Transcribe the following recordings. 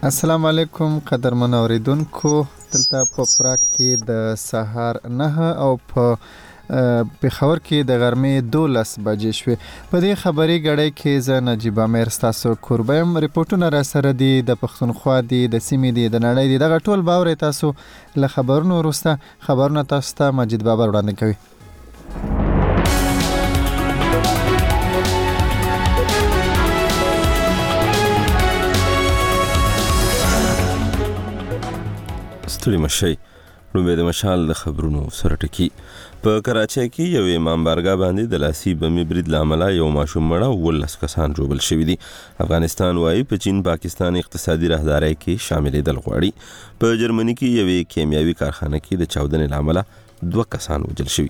السلام علیکم قدرمن اوریدونکو، دلته په پراګ کې د سهار 9 او په پېښور کې د غرمې 12 بجې شوې. په دې خبري غړې کې زه نجیب امیر ستاسو کوربه یم. ریپورټونه را سره دي، د پښتونخوا دي، د سیمې دي، د نړۍ دي. دغه ټول باورې تاسو له خبرونو وروسته خبرونه تاسو ته مجید بابا وړاندې کوي. ستړي مشئ. لومړی د مشال د خبرونو سره ټکی. په کراچۍ کې یو امام بارګاه باندې د لاسي بمي برید له امله یو ماشوم مړه او 19 کسان ژوبل شوي دي. افغانستان وايي په چین پاکستان اقتصادي راهدارۍ کې شاملېدل غواړي. په جرمني کې یوې کیمیاوي کارخانه کې د چاودنې له امله 2 کسان وژل شوي.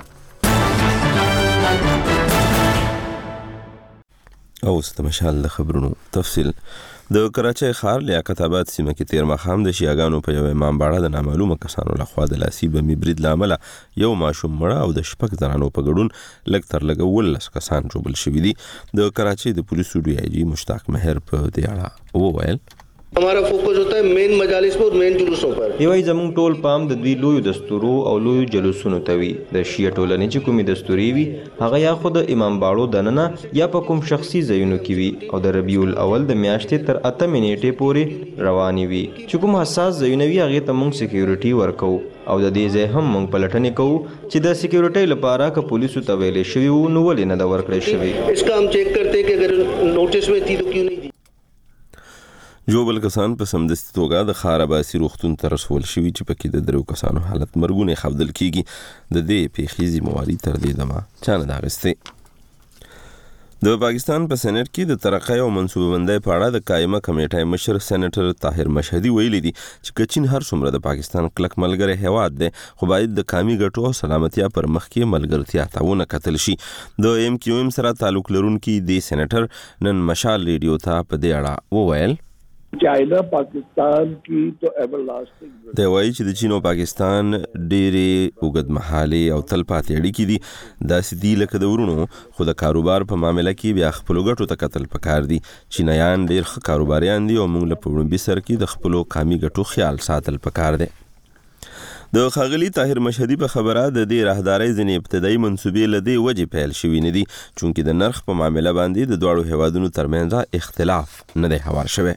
اوس د مشال د خبرونو تفصیل. د کراچۍ ښار لیاقت آباد سیمه کې تیر ماښام د شیعاګانو په یو امام باړه د نامعلومه کسانو لخوا د لاسي بمي برید له امله یو ماشوم مړه او د 6 زنانو په ګډون لږ تر لږه 19 کسان ژوبل شوي دي. د کراچۍ د پولیسو ډي آی جي مشتاق مهر په دې اړه وویل: हमारा फोकस होता है मेन मजालिस पर और मेन जुलूसों पर. یوای زموږ ټول پام د دوی لوی دستورو او لوی جلوسونو ته وي. د شیعه ټولنې چې کومې دستوري وي هغه یا خود امام باړو دننه یا په کوم شخصي ځایونو کې وي او د ربیع الاول د میاشتې تر 8 نیټې پورې رواني وي. چې کوم حساس ځایونه وي هغه ته موږ سکیورټي ورکو او د دې ځای هم موږ پلټنې کوو چې د سکیورټي لپاره که پولیسو ته ویلې شوی وو نو ولې نه دا ورکړی شوی. इसका हम चेक करते हैं कि अगर नोटिस में थी तो क्यों नहीं थी. ژوبل کسان په سمدستي توګه د ښار عباسي روغتون ته رسول شوي چې پکې د 3 کسانو حالت مرګونی ښودل کیږي. د دې پیښې ذمواري تر دې دمه چا نه ده اخیستې. د پاکستان په سېنات کې د ترقۍ او منصوبه بندۍ په اړه د قائمه کمیټې مشر سېنیټر طاهر مشهدي ویلي دي چې چین هر څومره د پاکستان کلک ملګری هیواد دی خو باید د قومي ګټو او سلامتیا پر مخ کې ملګرتیا ته ونه کتل شي. د ایم کیو ایم سره تعلق لرونکي د سېنیټر نن مشال ریډیو ته په دې اړه وویل: چاینا پاکستان کی تو ایور لاسټینګ دی وایي چې د چین او پاکستان ډېرې اوږدمهالې او تلپاتې اړیکې دي. داسې دي لکه د ورونو، خو د کاروبار په معامله کې بیا خپلو ګټو ته کتل پکار دي. چینایان ډېر ښه کاروباریان دي او موږ له په لومړي سر کې د خپلو قومي ګټو خیال ساتل پکار دی. د ښاغلي طاهر مشهدي په خبره د دې راهدارۍ ځینې ابتدایي منصوبې له دې وجې پیل شوي نه دي چونکې د نرخ په معامله باندې د دواړو هیوادونو ترمنځ اختلاف نه دی هوار شوی.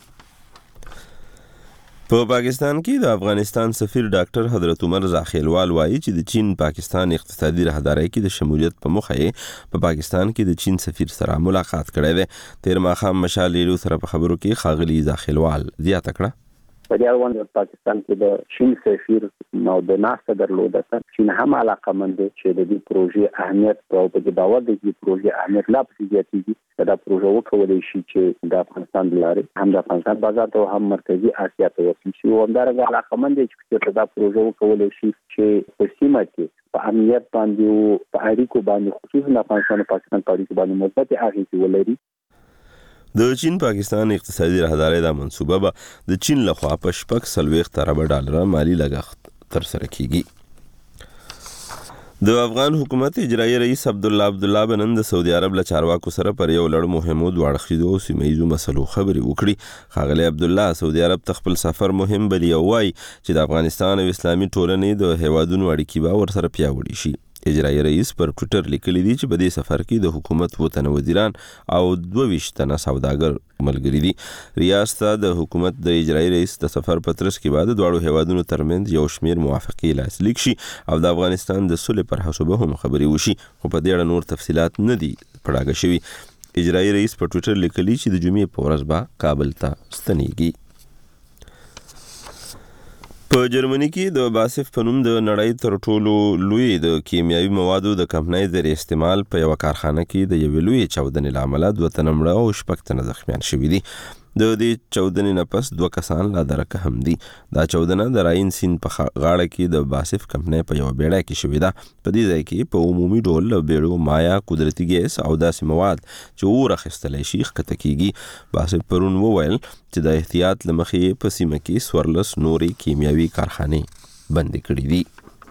په پاکستان کې د افغانستان سفیر ډاکټر حضرت عمر زاخیلوال وایي چې د چین پاکستان اقتصادي راهدارۍ کې د شمولیت په موخه یې په پاکستان کې د چین سفیر سره ملاقات کړی دی. تیر ماښام مشال ریډیو سره په خبرو کې ښاغلي زاخیلوال زیاته کړه: په دې اړوند پاکستان کې د چین سفیر نو د ناسته درلوده چې چین هم علاقمند دي چې د دې پروژې اهمیت او په دې باور دي چې پروژې اهمیت لا پسې زیاتېږي. دا پروژه وکولای شي چې د افغانستان د لارې هم د افغانستان بازار ته هم مرکزی اسیا ته وصل شي او همدارنګه علاقمند دي چې دا پروژه وکولای شي چې په سیمه کې په امنیت باندې او په اړیکو باندې خصوصا د افغانستان او پاکستان په اړیکو باندې مثبت اغېز ولري. د چین پاکستان اقتصادي راهدارۍ دا منصوبه به د چین لخوا په 40 ارب ډالر مالی لګښت ترسره کیږي. د افغان حکومت اجرایي رئیس عبدالله بنن د سعودي عرب له چارواکو سره پر یو لړ مهمو دواړخیزو او سیمهیزو مسلو خبرې وکړي. ښاغلی عبدالله سعودي عرب ته خپل سفر مهم بلي او وایي چې د افغانستان او اسلامي ټولنې د هیوادونو اړیکې به ورسره پیاوړې شي. اجرایي رئیس پر ټویټر لیکلی دی چې په دې سفر کې د حکومت 2 تنه وزیران او 22 تنه سوداګر ملګري دي. ریاست د حکومت د اجرایي رئیس د سفر په ترڅ کې بعد دواړو هیوادونو ترمنځ یو شمیر موافقې لاسلیک شي او د افغانستان د صلح پر حساب هم خبرې وشي، خو په دې اړه نور تفصيلات نه دي پړاګه شوي. اجرایي رئیس په ټویټر لیکلی چې د جمعې په ورځ به کابل ته ستنیږي. په جرمني کې د باسف په نوم د نړۍ تر ټولو لوی د کیمیاوي موادو د کمپنۍ زیر استعمال په یو کارخانه کې د یوې لوی چاودنې له امله 2 تنه مړه او 6 تنه زخمیان شوي دي. د دې چاودنې نه پس 2 کسان لا درکه هم دي. دا چاودنه د راین سیند په غاړه کې د باسف کمپنۍ په یو بیړۍ کې شوې ده. په دې ځای کې په عمومي ډول له بیړو مایا، قدرتي ګیس او داسې مواد چې اور اخیستلی شي ښکته کیږي. باسف پرون وویل چې د احتیاط له مخې په سیمه کې 14 نورې کیمیاوي کارخانې بندې کړي دي.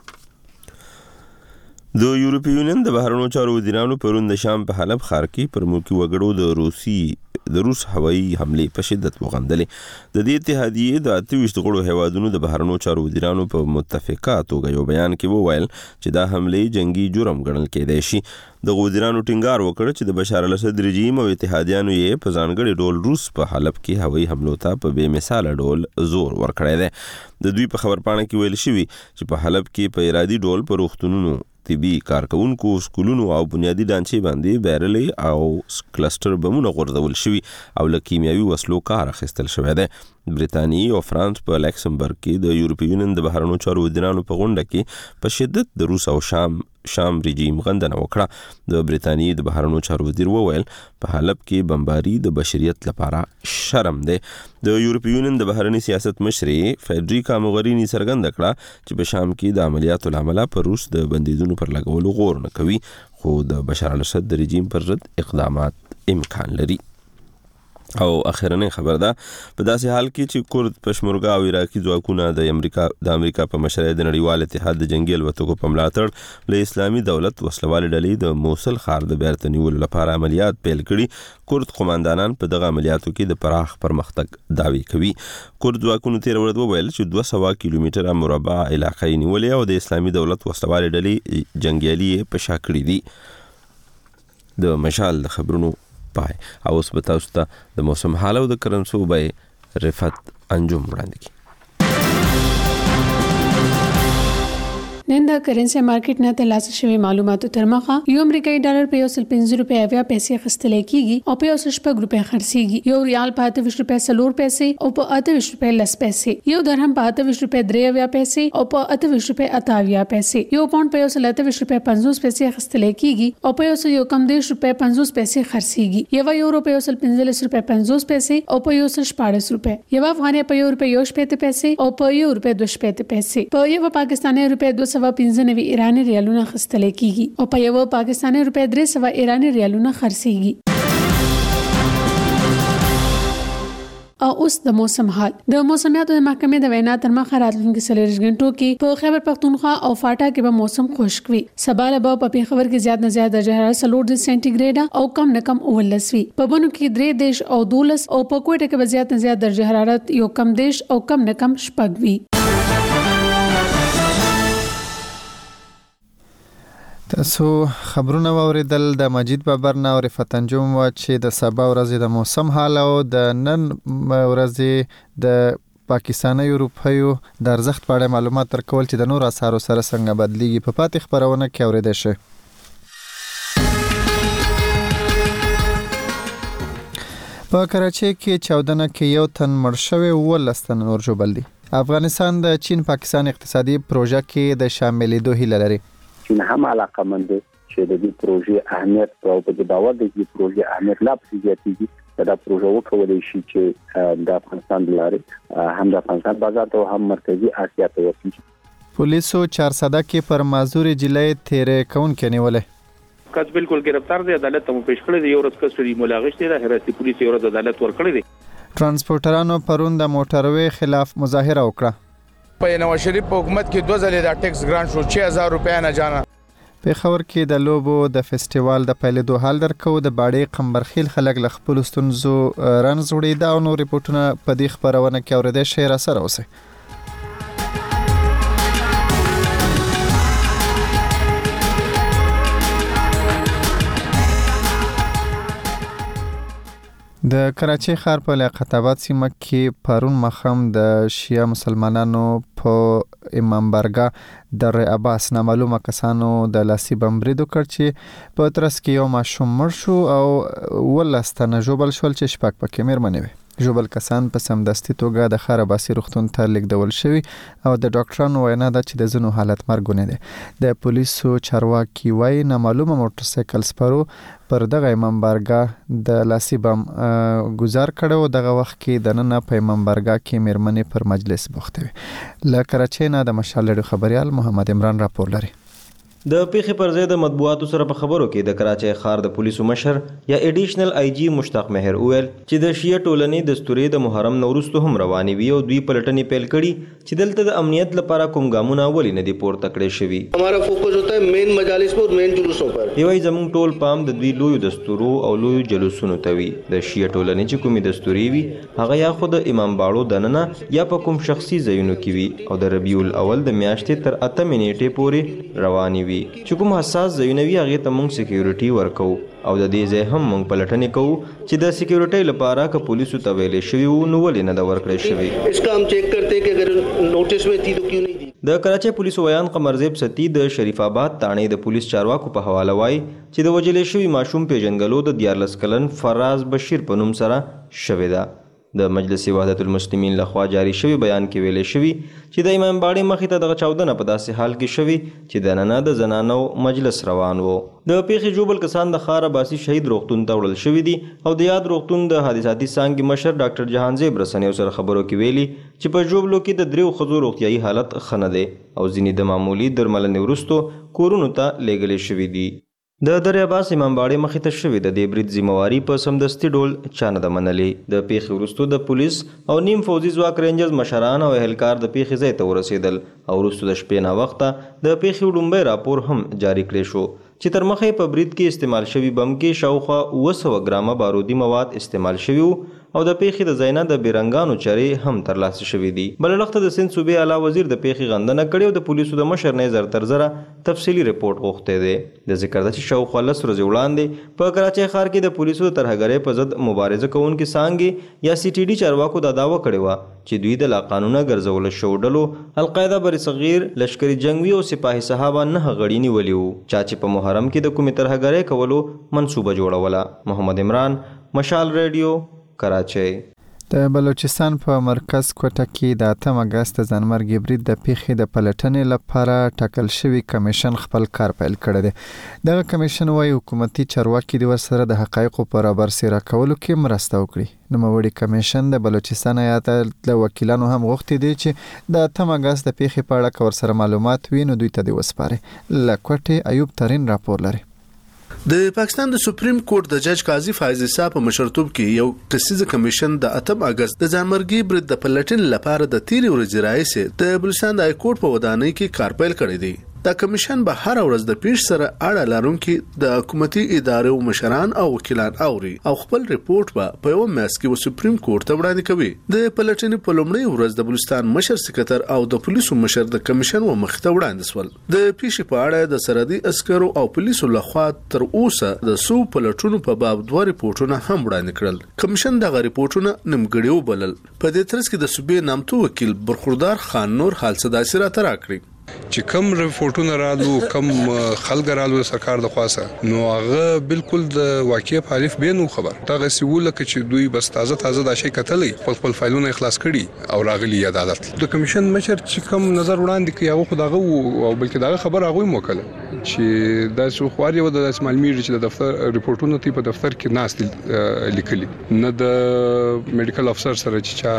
د یورپي یونین د بهرنیو چارو وزیرانو پرون د شام په حلب ښار کې پر ملکي وګړو د روسي د روس هوایي حملې په شدت وغندلې. د دې اتحادیې د 28 غړو هیوادونو د بهرنیو چارو وزیرانو په متفقه توګه یو بیان کې وویل چې دا حملې جنگي جرم ګڼل کېدای شي. د وزیرانو ټینګار وکړ چې د بشار الاسد رژیم او اتحادیانو یې په ځانګړي ډول روس په حلب کې هوایي حملو ته په بې مثاله ډول زور ورکړی دی. د دوی په خبرپاڼه کې ویل شوي چې په حلب کې په ارادي ډول په روغتونونو، طبي کارکونکو، سکولونو او بنیادي ډانچې باندې بیرلې او کلسټر بمونه غورځول شوي او له کیمیاوي وسلو کار اخیستل شوی دی. برتانیې او فرانس په لکسمبرګ کې د یورپي یونین د بهرنیو چارو وزیرانو په غونډه کې په شدت د روس او شام رژیم غندنه وکړه. د برتانیې د بهرنیو چارو وزیر وویل په حلب کې بمباري د بشریت لپاره شرم دی. د یورپي یونین د بهرنی سیاست مشرې فیډریکا موغرینی څرګنده کړه چې په شام کې د عملیاتو له امله پر روس د بندیزونو پر لګولو غور نه کوي، خو د بشار الاسد د رژیم پر ضد اقدامات امکان لري. او اخرنۍ خبر ده په داسې حال کې چې کورد پشمرګا او عراقي ځواکونه د امریکا په مشرۍ د نړیوال اتحاد د جنگي الوتکو په ملاتړ له اسلامي دولت وسلوالې ډلې د موصل ښار د بیرته نیولو لپاره عملیات پیل کړي. کورد قوماندانان په دغه عملیاتو کې د پراخ پرمختګ دعوی کوي. کورد ځواکونو تیر ورځ وویل چې 200 کیلومتره مربع علاقه یې نیولې او د اسلامي دولت وسلوالې ډلې جنګیالي په شا کړي دي. د مشال د خبرونو پای. او اوس به تاسو ته د موسم حال او د کرنسو به رفت انجام وړاندې نن د کرنسي مارکیټ نه ترلاسه شوی معلوماتو تر مخه یو امریکایي ډالر په 1.50 روپیا اویا پیسې خستل کیږي او په 1.50 روپیا خرڅيږي. یو ریال په 28 روپیا 4 پیسې او په 28 روپیا 10 پیسې. یو درهم په 28 روپیا 3 اویا پیسې او په 28 روپیا 58 پیسې. یو پاوند په 128 روپیا 50 پیسې خستل کیږي او په 1.11 روپیا 50 پیسې خرڅيږي. یو یورو په 1.15 روپیا 50 پیسې او په 1.14 روپیا. یو افغاني په 1 روپیا 7 پیسې او په 1 روپیا 2 پیسې. په یو پاکستاني روپیا 295 ایرانی ریالونه خستل کیږي او په یو پاکستاني روپیا 300 ایرانی ریالونه خرڅيږي. او اوس د موسم حال. د موسمیاتو د محکمې د وینا تر مخه راتلونکي 40 غنټو کې په خیبر پختونخوا او فاټا کې به موسم خشک وي. سبا له په پیښور کې زیات نه زیات درجه حرارت 4 سانتیګریډ او کم نه کم 19 وي. په بنو کې 3 دیش او 12 او په کوټه کې به زیات نه زیات درجه حرارت یو کم دیش او کم نه کم 6 وي. تاسو خبرونه واوریدل د مجید بابرنا او رفت انجوم و چې د سبا ورځې د موسم حال او د نن ورځې د پاکستاني اروپایو د ارزښت په اړه معلومات ورکول چې د نور اسعارو سره څنګه بدلیږي په پاتې خبرونه کې اوریدل شي. په کراچۍ کې 14 کې یو تن مړ شوی او 19 تن نور ژوبل دي. افغانستان د چین پاکستان اقتصادي پروژه کې د شاملېدو هیله لري. چین هم علاقمند چې د دې پروژې اهمیت او په باور د دې پروژې اهمیت لا پسې زیاتېږي. دا پروژه وکولای شي چې د افغانستان لارې هم د افغانستان بازار ته هم مرکزی اسیا ته ورسیږي. پولیسو 400 کې پر مازوري جلای تیرې کون کې نیولې. کس بالکل گرفتار دی، عدالت ته پیش کړی دی. یو ورځ کسټډي ملاغشت دی، حراسي پولیس یو ورځ عدالت ورکړی دی. ترانسپورټرانو پرون د موټروي خلاف مظاهره وکړه. په نواز شریف حکومت کې 2 ځلې د ټیکس ګران شو 6000 روپیا نه جانا. پیښور کې د لوبو د فیسټیوال د پیلېدو حال درکو. د باړې قمبرخیل خلک له خپل ستونزو رنځ وړي. دا نو ریپورتونه په دې خبرونه کې اوریدل شي. را سره اوسئ. د کراچۍ ښار په لیاقت آباد سیمه کې پرون مخام د شیعه مسلمانانو په امام بارګاه در عباس نامعلومه کسانو د لاسي بم برید وکړ چې په ترڅ کې یو ماشوم مړ شو او 19 تنه ژوبل شول چې شپږ پکې مېرمنې وې. ژوبل کسان په سمدستي توګه د ښار عباسي روغتون ته لیږدول شوي او د ډاکټرانو وینا ده چې د ځینو حالت مرګونی دی. د پولیسو چارواکي وایي نامعلومه موټرسایکل سپرو پر دغه امام بارګاه د لاسي بم گزار کړو. دغه وخت کې د نن په امام بارګاه کې مېرمنې پر مجلس بوخته وي. له کراچۍ نه د مشال خبريال محمد عمران راپور لري. د پیښې پر ځای د مطبوعاتو سره په خبرو کې د کراچۍ ښار د پولیسو مشر یا ایډیشنل آی جی مشتاق مهر وویل چې د شیعه ټولنې دستوري د محرم نه وروسته هم روانې وي او دوی پلټنې پیل کړي چې دلته د امنیت لپاره کوم ګامونه ولې نه دي پورته کړی شوي. हमारा फोकस होता है मेन मजालिस पर, मेन जुलूसों पर. یوای زموږ ټول پام د دوی لویو دستورو او لویو جلوسونو ته وي. د شیعه ټولنې چې کومې دستوري وي هغه یا خو د امام باړو دننه یا په کوم شخصي ځایونو کې وي او د ربیع الاول د میاشتې تر 8 نیټې پورې روانې وي. چې کوم حساس ځایونه وي هغې ته موږ سکیورټي ورکو او د دې ځای هم موږ پلټنې کوو چې د سکیورټۍ لپاره که پولیسو ته ویلې شوي وو نو ولې نه ده ورکړی شوي. इसका हम चेक करते हैं कि अगर नोटिस में थी तो क्यों नहीं थी. د کراچۍ پولیسو ویان قمرزیب ستی د شریف آباد تاڼې د پولیس چارواکو په حواله وایي چې د وژلې شوي ماشوم پیژنګلو د 14 کلن فراز بشیر په نوم سره شوې ده. د مجلس وحدت المسلمین لخوا جاری شوی بیان کې ویلې شوی چې د امام باړې مخې ته دغه چاودنه په داسې حال کې شوی چې د ننه د زنانو مجلس روان وو. د پیښې جوبل کسان د ښار عباسي شهید روغتون ته وړل شوي دي او د یاد روغتون د حادثاتي څانګې مشر ډاکټر جهانزیب رسنیو سره خبرو کې ویلي چې په جوبلو کې د 3 ښځو روغتیایي حالت ښه نه دی او ځینې د معمولي درملنې وروسته کورونو ته لیږلې شوي دي. د درې عباس امام باړې مخې ته شوې د دې برید ذمواري په سمدستي ډول چا نه ده منلې. د پیښې وروسته د پولیس او نیم فوزي ځواک رینجرز مشران او اهلکار د پیښې ځای ته ورسېدل او وروسته د شپې ناوخته د پیښې وړومبی راپور هم جاری کړی شو چې تر مخه په برید کې استعمال شوي بم کې شاوخوا 900 ګرامه بارودي مواد استعمال شوي او د پیښې د ځای نه د بیرنګانو چارې هم ترلاسه شوي دي. بل وخت د سند صوبې اعلی وزیر د پیښې غندنه کړې او د پولیسو د مشر نه زر تر زره تفصیلي رپورټ غوښتی دی. د ذکر ده چې شاوخوا 10 ورځې وړاندې په کراچۍ ښار کې د پولیسو د ترهګرۍ په ضد مبارزه کوونکې څانګې یا سی ټي ډي چارواکو دا دعوه کړې وه چې دوی د لاقانونه ګرځولو شوو ډلو القاعده برصغیر لشکري جنګوي او سپاهي صحابه 9 غړي نیولي وو چا چې په محرم کې د کومې ترهګرۍ کولو منصوبه جوړوله. محمد عمران، مشال ریډیو، کراچۍ. د بلوچستان په مرکز کوټه کې د 8 اگست ځانمرګي برید د پیښې د پلټنې لپاره ټاکل شوی کمیشن خپل کار پیل کړی دی. دغه کمیشن وايي حکومتي چارواکي د ورسره د حقایقو پر برسېره کولو کې مرسته وکړي. نوموړي کمیشن د بلوچستان ایالت د وکیلانو هم غوښتي دي چې د 8 اگست د پیښې په اړه ورسره معلومات وي نو دوی ته دی وسپاري. له کوټې ایوب ترین راپور لري. د پاکستان د سپریم کورټ د جج قاضي فایز عیسی په مشرتوب کې یو کسیزه کمیشن د 8 اگست د ځانمرګي برید د پلټنې لپاره د 13 ورځې راهیسې د بلوچستان د های کورټ په ودانۍ کې کار پیل کړی دی. دا کمیشن به هر ورځ د پیښ سره اړه لرونکي د حکومتي ادارو مشران او وکیلان اوري او خپل ریپورت په یو میاشت کې سپریم کورټ ته وړاندې کوي. د پلټنې په لومړۍ ورځ د بلوچستان مشر سکرټر او د پولیسو مشر د کمیشن مخ ته وړاندې سول. د پیښې په اړه د سرحدي عسکرو او پولیسو لخوا تر اوسه د سو پلټونو په باب 2 ریپورتونه هم وړاندې کړل. کمیشن دغه ریپورتونه نیمګړي وبلل. په دې ترڅ کې د صوبې نامتو وکیل برخوردار خان نور حال صداسي را تراکړي چې کم ریپورتونه رالو کم خلک رالو سرکار د خاصه نو هغه بالکل د واقعي حالف به نو خبر دا سیول چې دوی بس تازه دا شي کتلې خپل فایلونه اخلاص کړي او راغلي عدالت د کمیشن مشر چې کم نظر وړاندې کوي هغه خداغه او بلکې دا خبر هغه موکله چې دا سو خواري و د اسماعیل میر چې د دفتر ریپورتونه تی په دفتر کې ناست لیکلي نه د میډیکل افسر سره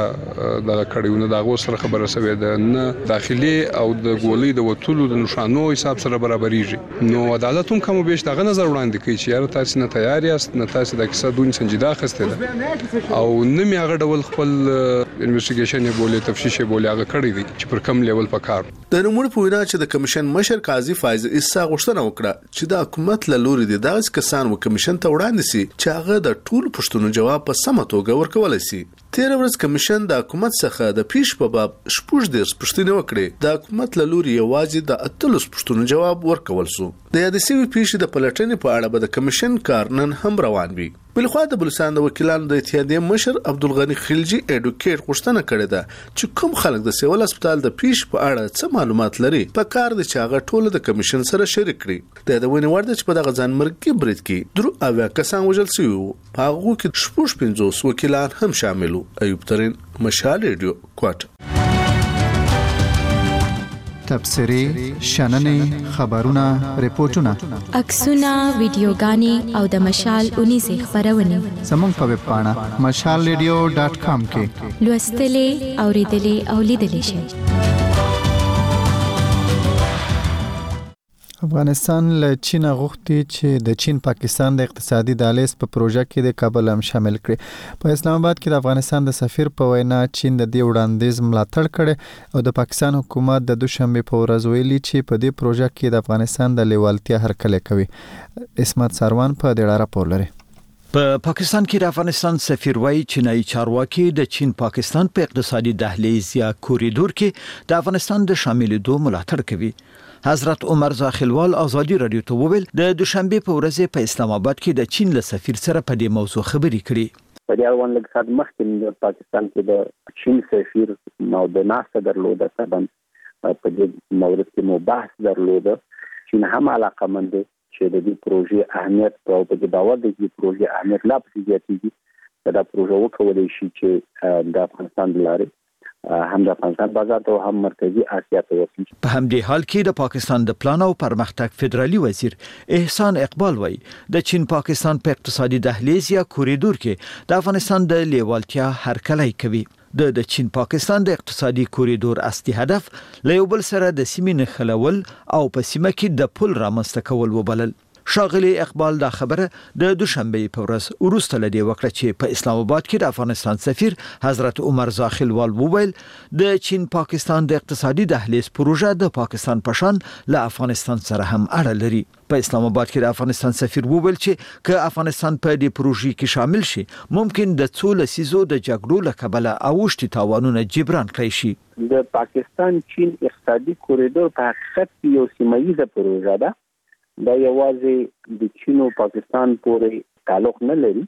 چې دا کړیو نه دا غو سره خبره سوي ده نه داخلي او د د وټولو د نشانو حساب سره برابرېږي نو عدالت هم کوم به شته نظر وړاندې کوي چې یاره تاسو نه تیار یاست نه تاسو د کیسه دون سنجیده اخیسته ده او نه می هغه ډول خپل انویسټیګیشن بوله تفتیش بوله هغه کړی دی چې پر کم لیول پکار د نوموړ په وینا چې د کمیشن مشر قاضي فایز عیسی غوښتنه وکړه چې د حکومت له لوري د داس کسان و کمیشن ته وړاندې سي چې هغه د ټول پښتنو جواب په سمه توګه ورکول شي. 13 ورځ کمیشن د حکومت څخه د پیښ په باب شپږ ډیر پښتنه وکړي. د حکومت له لوري یوازې د 13 پښتنو جواب ورکول شو. د یاد سوي پیښې د پلټنې په اړه به د کمیشن کار نن هم روان وي. بلخوا د بلوچستان د وکیلانو د اتحادیې مشر عبدالغنی خلجی اډوکیټ غوښتنه کړې ده چې کوم خلک د سیول هسپتال د پیښ په اړه څه معلومات لري په کار د چاغه ټوله د کمیشن سره شریک کړي. د یادونې وړ ده چې په دغه ځانمرګي برید کې 3 کسان وژل شوي وو په هغو کې 50 وکیلان هم شامل وو. ایوب ترین، مشال ریډیو، کوټه. تبصرې، شننې، خبرونه، ریپورتونه، عکسونه، ویډیوګانې او د مشال 19 خبرونه زموږ په ویب پاڼه mashalradio.com کې لوستلې، اوریدلې او لیدلې شئ. افغانستان له چین غوښتي چې د چین پاکستان د اقتصادي دهلیز په پروژه کې د کابل هم شامل کړي. په اسلام آباد کې د افغانستان د سفیر په وینا چین د دې وړاندیز ملاتړ کړي او د پاکستان حکومت د دوشنبه په ورځ ویلي چې په دې پروژه کې د افغانستان د لیوالتیا هرکلی کوي. اسمت سروان په دې اړه راپور لري. په پاکستان کې د افغانستان سفیر وایي چینایي چارواکي د چین پاکستان په اقتصادي دهلیز یا کوریډور کې د افغانستان د شاملېدو ملاتړ کوي. حضرت عمر زاخلوال ازادي رادیو ته وویل د دوشنبه په ورځ په اسلام آباد کې د چین له سفیر سره په دې موضوع خبرې کړې. په دې اړوند لږ ساعت مخکې د پاکستان کې د چین سفیر نو د ناسته درلوده سبب په دې مورد کې مو بحث درلوده. چین هم علاقمند چې د دې پروژې اهمیت او په دې باور د دې پروژې اهمیت لا پسې زیاتېږي. دا پروژه وکولای شي چې د افغانستان لارې هم د افغانستان بازار ته هم مرکزی اسیا ته ورسیږي. په همدې حال کې د پاکستان د پلان او پرمختګ فدرالي وزیر احسان اقبال وایي د چین پاکستان په اقتصادي دهلیز یا کوریډور کې د افغانستان د لیوالتیا هرکلی کوي. د چین پاکستان د اقتصادي کوریډور اصلي هدف له یو بل سره د سیمې نښلول او په سیمه کې د پل رامنځته کول وبلل. شاغلی اقبال دا خبره د دوشنبه په ورځ وروسته لدی وکړه چې په اسلام آباد کې د افغانستان سفیر حضرت عمر زاخلوال وویل د چین پاکستان د اقتصادي دهلیز پروژه د پاکستان په شان له افغانستان سره هم اړه لري. په اسلام آباد کې د افغانستان سفیر وویل چې که افغانستان په دې پروژې کې شامل شي ممکن د څو لسیزو د جګړو له کبله اوښتي تاوانونه جبران کړی شي. د پاکستان چین اقتصادي کوریډور په حقیقت کې یو سیمایي پروژه ده. دا یوازې د چین او پاکستان پورې تعلق نه لري.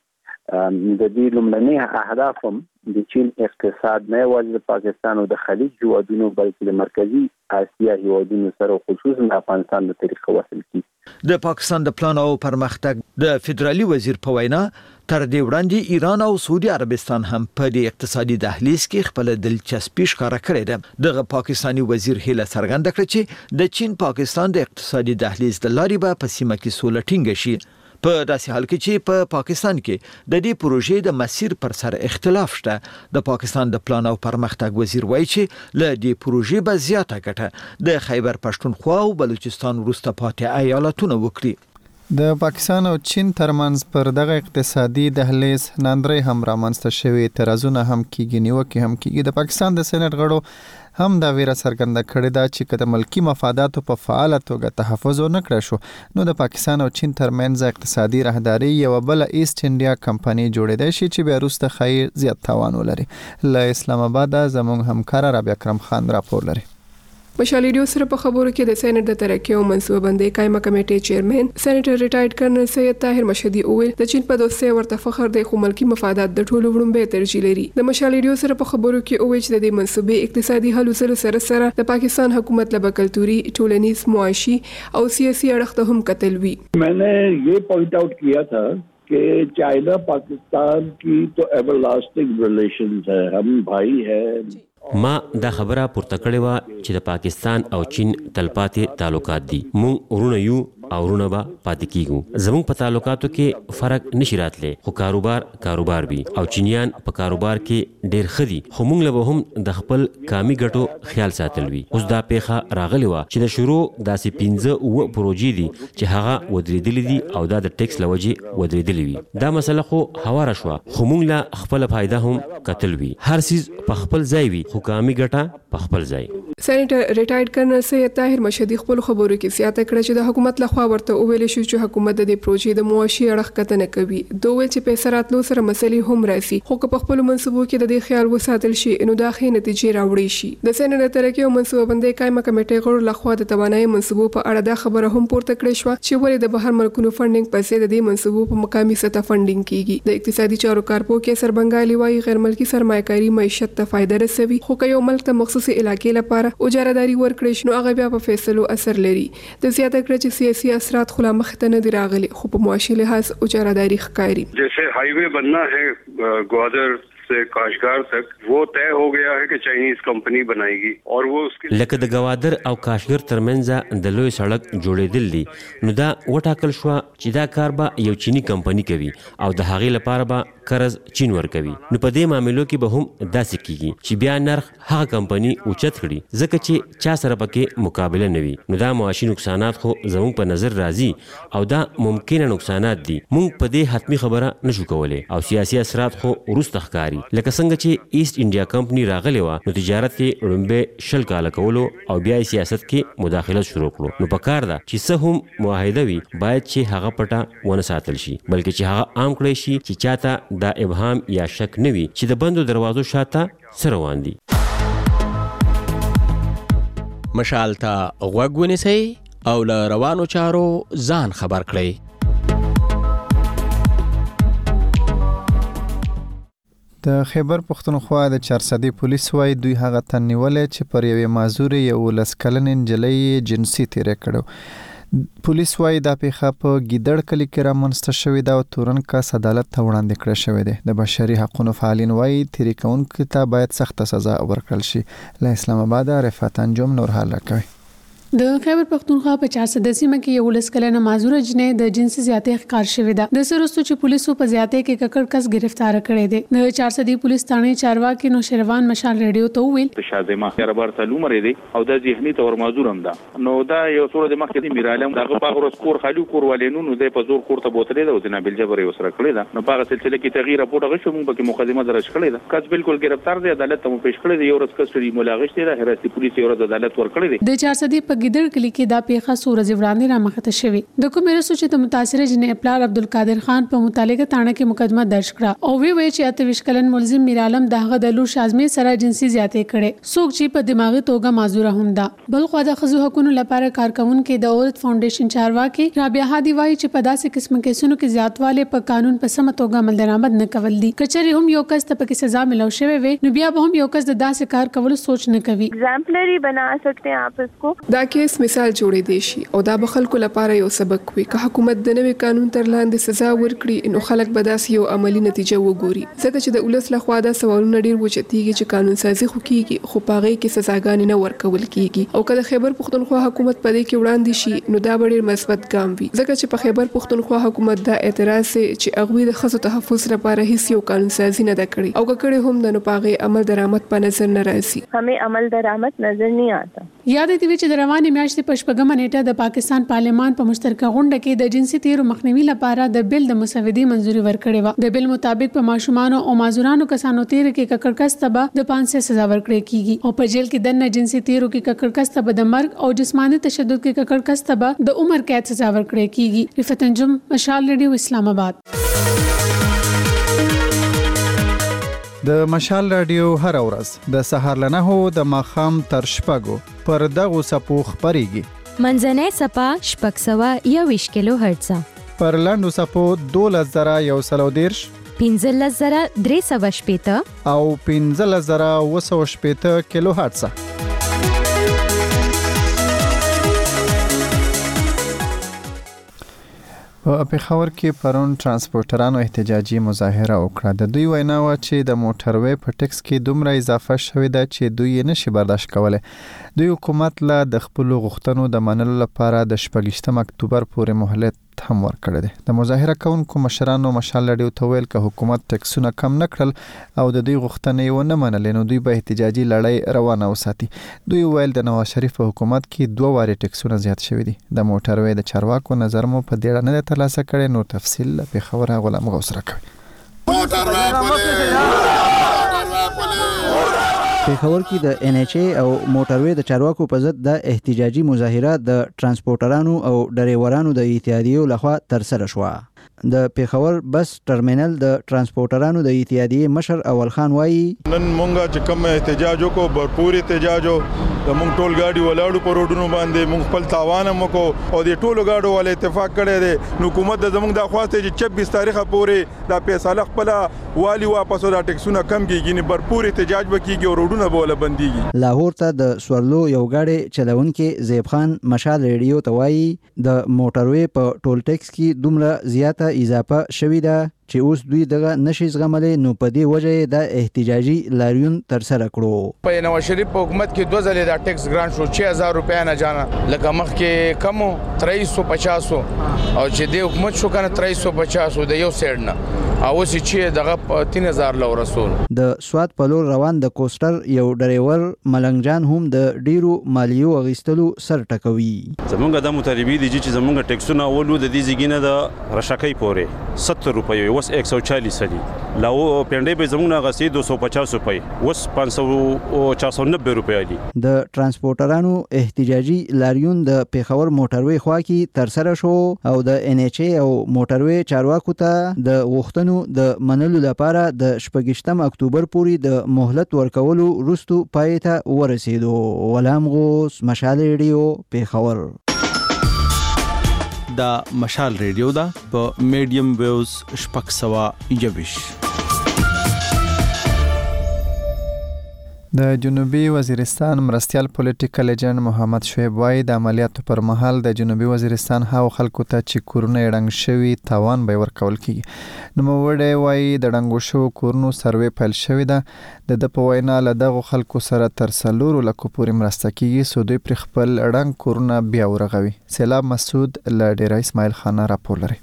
د دې لومړني اهداف هم د چین اقتصاد نه یوازې د پاکستان او د خلیج هیوادونو بلکې د مرکزی اسیا هیوادونو سره خصوصا د افغانستان د طریقه وصل کی. د پاکستان د پلان او پرمختګ د فدرالي وزیر په وینا تر دې وړاندې ایران او سعودي عربستان هم په دې اقتصادي دهلیز کې خپل دلچسپي ښکاره کړې ده. دغه پاکستانی وزیر هیله څرګنده کړه چې د چین پاکستان د اقتصادي دهلیز د لارې به په سیمه کې سوله ټینګه شي. په داسې حال کې چې په پاکستان کې د دې پروژې د مسیر پر سر اختلاف شته. د پاکستان د پلان او پرمختګ وزیر وایي چې له دې پروژې به زیاته ګټه د خیبر پښتونخوا او بلوچستان وروسته پاتې ایالتونه وکړي. د پاکستان او چین ترمنځ پر دغه اقتصادي دهلیز ناندري هم رامنځته شوی اعتراضونه هم کیږي نیوکه هم کیږي. د پاکستان د سېنات غړو هم دا ویره څرګنده کړې ده چې کله ملکی مفاداتو په فعاله توګه تحفظ ونکړي شو نو د پاکستان او چین ترمنځ اقتصادي راهداري یو بل ایست انډیا کمپنی جوړېدای شي چې به وروسته خیر زیات تاوان ولري. له اسلام آباد زموږ همکار رابعه اکرم خان راپور لري. مشال ریډیو سره په خبرو کې د سېنات د ترقی او منصوبه بندۍ قائمه کمیټې چیرمن سېنیټر ریټایرډ کرنل سید طاهر مشهدي اویل د چین په دوستۍ ورته فخر دی خو ملکی مفادات د ټولو وړاندې ترجیح لري. د مشال ریډیو سره په خبرو کې اویل چې د دې منصوبې اقتصادي حلو سره د پاکستان حکومت له کلتوري ټولنیز معاشي او سیاسي اړخ ته هم کتل وی. میں نے یہ پوائنٹ آؤٹ کیا تھا کہ چائنا پاکستان کی تو ایور لاسٹنگ ریلیشنز ہے. ہم بھائی ہیں. ما دا خبره پورته کړې وه چې د پاکستان او چین تلپاتې تعلقات دي. مونږ ورونه یو او ورونه به پاتې کیږو. زموږ په تعلقاتو کې فرق نشي راتلی خو کاروبار وي او چینیان په کاروبار کې ډېر ښه دي خو مونږ له به هم د خپل کامي ګټو خیال ساتل وي. اوس دا پیښه راغلی وه چې د شروع داسې 15 پروژې دي چې هغه ودرېدلې دي او دا د ټیکس له وجې ودرېدلې وي. دا مسله خو هواره شوه خو مونږ له خپله فایده هم کتل وي. هر څیز په خپل ځای وي خو کامي ګټه په خپل ځای. سېنیټر ریټایرډ کرنل سید طاهر مشهدي خپل خبرو کې زیاته کړه چې د حکومت لخوا ورته ویل شو چې حکومت د دې پروژې د معاشي اړخ کتنه کوي. دوی ویل چې پیسې راتلو سره مسلې هم راسي خو په خپل منصوبو کې د دې خیال وساتل شي نو دا ښه نتیجې راوړي شي. د سېنات د ترقی او منصوبه بندۍ قائمه کمیټې غړو لخوا د توانایي منصوبو په اړه دا خبره هم پورته کړې شو چې ولې د بهر ملکونو فنډینګ پسې د دې منصوبو په مقامي سطح فنډینګ کیږي. د اقتصادي چارو کارپو کې سربنګالي وايي غیر ملکی سرمایه‌کاري معیشت ته فائدہ رسوي خو که یو ملک ته مخصوصي علاقې لپاره اجارهداري ورکړي شنو هغه بیا په فیصلو اثر لري. د زیاته کړه چې سیاسي اثرات خلا مخ ته نه دی راغلي خو په معاشي لحاظ اجارهداري ښکاري. جیسے हाईवे बनना है ग्वादर से काश्तकार तक वो तय हो गया है कि चाइनीज कंपनी बनाएगी और वो उसके لکه د گوادر او کاشغر ترمنځ د لوی سړک جوړېدل دي نو دا وټاکل شو چې دا کار به یو چینی کمپنی کوي او د هغې لپاره به قرض چین ورکوي. نو په دې معاملو کې به هم داسې کیږي چې بیا نرخ هغه کمپنی اوچت کړي ځکه چې چا سره پکې مقابله نه وي. نو دا معاشي نقصانات خو زموږ په نظر راځي او دا ممکنه نقصانات دي. موږ په دې حتمی خبره نشو کولای او سیاسي اثرات خو وروسته ښکاري. لکه څنګه چې ایست انډیا کمپنی راغلی وه نو تجارت یې لومبې 20 کاله کولو او بیا یې سیاست کې مداخلت شروع کړو. نو پکار ده چې څه هم معاهده وي باید چې هغه پټه ونه ساتل شي بلکې چې هغه عام کړی شي چې چاته دا ابهام یا شک نه وي چې د بندو دروازو شاته څه روان دي. مشال ته غوږ ونیسئ او له روانو چارو ځان خبر کړئ. د خیبر پښتونخوا د 400 پولیس وايي دوی هغه تن نیولې چې پر یوې معذور یو 10 کلن نجلۍ جنسي تیر کړو. پولیس وايي دا پیښه په ګیدړ کلی کې رامنځته شوې ده او تورنکاس عدالت ته وړاندې کړې شوې ده. د بشري حقوقو فعالین وايي تیری کوونکو ته باید سخت سزا ورکړل شي. له اسلام آباد رفعت انجم نور حال کوي. د خیبر پښتونخوا په 400 سیمه کې یو 10 کلنه معذوره جنې د جنسي زیاتې ښکار شوې ده. د سرستو چې پولیسو په زیاتې کې ککړ کس گرفتار کړي دي. د 400 پولیس ثانې چارواکي نوشروان مشال ریډیو ته ویل د شازما خیربار تعلق لري او د ذهني تور معذور هم ده. نو دا یو څوره د مخکې میرالم دغه په غوړ سکور خالي کور ولینو نو د پزور کور ته بوتلې ده او د نابل جبر یو سره کړی ده. نو په سلسله کې تغییر راپور غوښه مونږ به مقدمه درج کړی ده. کس بالکل گرفتار دی عدالت ته پیش کړی دی. یو ورځ کس ملاغشت دی هراستی پولیس یو ورځ عدالت ور کړی دی. د 400 په ګیدړ کلی کې پیښه سورج وړاندې را مخته شوی. د کومې رسو چې د متاثره جنې پلار عبدالقادر خان په متعلقه تانه کې مقدمه درج کړه او وی چې 28 کلن ملزم میرعالم دغه د لور شازمه سره جنسي زیاتې کړي. څوک چې په دماغي توګه معذوره هم ده. بل خو د خزو حقوقو لپاره کارکون کې د اورت فاونډیشن چارواکي رابعه هادي وايي چې په داسې قسم کیسونو کې زیاتواله په قانون په سم توګه عمل درآمد نه کول دي. کچري هم یو کس ته پکې سزا ملو شوی وي نو بیا به هم یو کس د داسې کار کول سوچ نه کوي. एग्जाम्पलरी बना सकते हैं आप इसको. دا کیس مثال جوړې دی شي او دا به خلکو لپاره یو سبق وي. که حکومت د نوې قانون تر لاندې سزا ورکړي نو خلک به داسې یو عملی نتیجه وګوري. ځکه چې د ولس لخوا دا سوالونه ډیر وچتيږي چې قانون سازي خو کیږي خو پاغې کې سزاګانې نه ورکول کیږي. او که د خیبر پښتونخوا حکومت په دې کې وړاندې شي نو دا ډیر مثبت ګام وي. ځکه چې په خیبر پښتونخوا حکومت دا اعتراض چې هغه د خصو تحفظ لپاره هیڅ یو قانون سازي نه کړی او کړي هم د نو پاغې عمل درآمد په نظر نه راځي. हमें अमल दरामद नजर नहीं आता. یاد دي چې د روانې میاشتې په شپږمه نیټه د پاکستان پارلمان په مشترکه غونډه کې د جنسي تیرو مخنیوي لپاره د بل د مسودې منځوري ورکړې و. د بل مطابق په ماشومان او معذورانو کسانو تیر کې ککړ کس ته د 500 سزا ورکړې کیږي او په جیل کې د جنسي تیرو کې ککړ کس ته د مرګ او جسمانی تشدد کې ککړ کس ته د عمر قید سزا ورکړې کیږي. رفعت انجم مشال ریډیو اسلام آباد. د مشال رادیو هر ورځ د سهار له 9 د ماخام تر شپږو پر دغه سپو خبريږي. منځنۍ سپا شپږ سوه 21 کیلو هرتز پر لاندو سپو 12130 15380 او 15280 کیلو هرتز. په پېښور کې پرون ترانسپورټرانو احتجاجي مظاهره وکړه. د دوی وینا و چې د موټروي په ټیکس کې دومره اضافه شوې ده چې دوی یې نشي برداشت کولای. دوی حکومت له د خپل غوښتنو د منلو لپاره د 28 اکتوبر پورې مهلت هم ورکړی دی. د مظاهره کوونکو مشرانو مشال لډیو ته ویل که حکومت ټیکسونه کم نه کړل او د دوی غوښتنې ونه منلې نو دوی به احتجاجي لړۍ روانه وساتي. دوی ویل د نواز شریف په حکومت کې 2 واره ټیکسونه زیات شوي دي. د موټروي د چارواکو نظر مو په دې اړه نه ترلاسه کړی. نو تفصیل په خبره غلام غوث راکوي. پېښور کې د NHA او موټروي د چارواکو په ضد د احتجاجي مظاهره د ترانسپورټرانو او ډرایورانو د اتحادیو لخوا ترسره شوه. د پېښور بس ټرمینل د ترانسپورټرانو د اتحادیې مشر اول خان وایي نن مونږه چې کوم احتجاج وکړو भरपूर احتجاج و د مونږ ټول گاډي ولاړو په روډونو باندې مونږ خپل تاوان هم وکړو او د ټولو گاډو ول اتفاق کړی دی. حکومت د زمونږ د خواسته چې 26 تاریخه پورې د فیصله خپل والی واپس او د ټیکسونه کم کیږي. भरपूर احتجاج وکړي او روډونه به ول بنديږي. لاهور ته د سورلو یو گاډي چلونکي زیب خان مشال ریډیو ته وایي د موټروي په ټول ټیکس کې دومره زیاته اضافه شوې ده چې اوس دوی دغه نشي زغملې نو په دې وجه د احتجاجي لاریون تر سره کړو. په نواز شریف حکومت کې 2 ځله د ټیکس ګرانټ شو 6000 روپیا نه جانا لکه مخ کې کم 350 او چې د حکومت شو کنه 350 د یو سیډ نه او چې دغه 3000 لو رسول. د سواد په لور روان د کوستر یو ډرایور ملنګ جان هم د ډیرو مالیو اغیستلو سر ټکوي. زمونږ د مطالبه دي چې زمونږ ټیکسونه اولو د دې ځګینه د رشکې پورې 70 روپۍ وس 140 دي لاو پنده به زمونږ غسي 250 روپۍ وس 490 روپۍ دي. د ترانسپورټرانو احتجاجي لاریون د پیښور موټروي خوا کې تر سره شو او د ان ایچ ای او موټروي چارواکو ته د غوښتنو د منلو لپاره د 28 اکتوبر پورې د مهلت ورکولو وروسته پای ته ورسېدو. غلام غوث، مشال ریډیو، پیښور. دا مشال ریډیو دا په میډیم ویوز 621. د جنوبي وزیرستان مرستیال پولیټیکل ایجنټ محمد شعیب وای د عملیاتو پر مهال د جنوبي وزیرستان هاو خلکو ته چې کورونه ړنګ شوي تاوان به ورکول کیږي. نوموړی وای د ړنګو شوو کورونو سروې پیل شوې ده. د په وینا له دغو خلکو سره تر 4 لکو پورې مرسته کیږي سو دوی پر خپل ړنګ کورونه بیا ورغوي. سیلاب مسعود له ډیره اسماعیل خان راپور لري.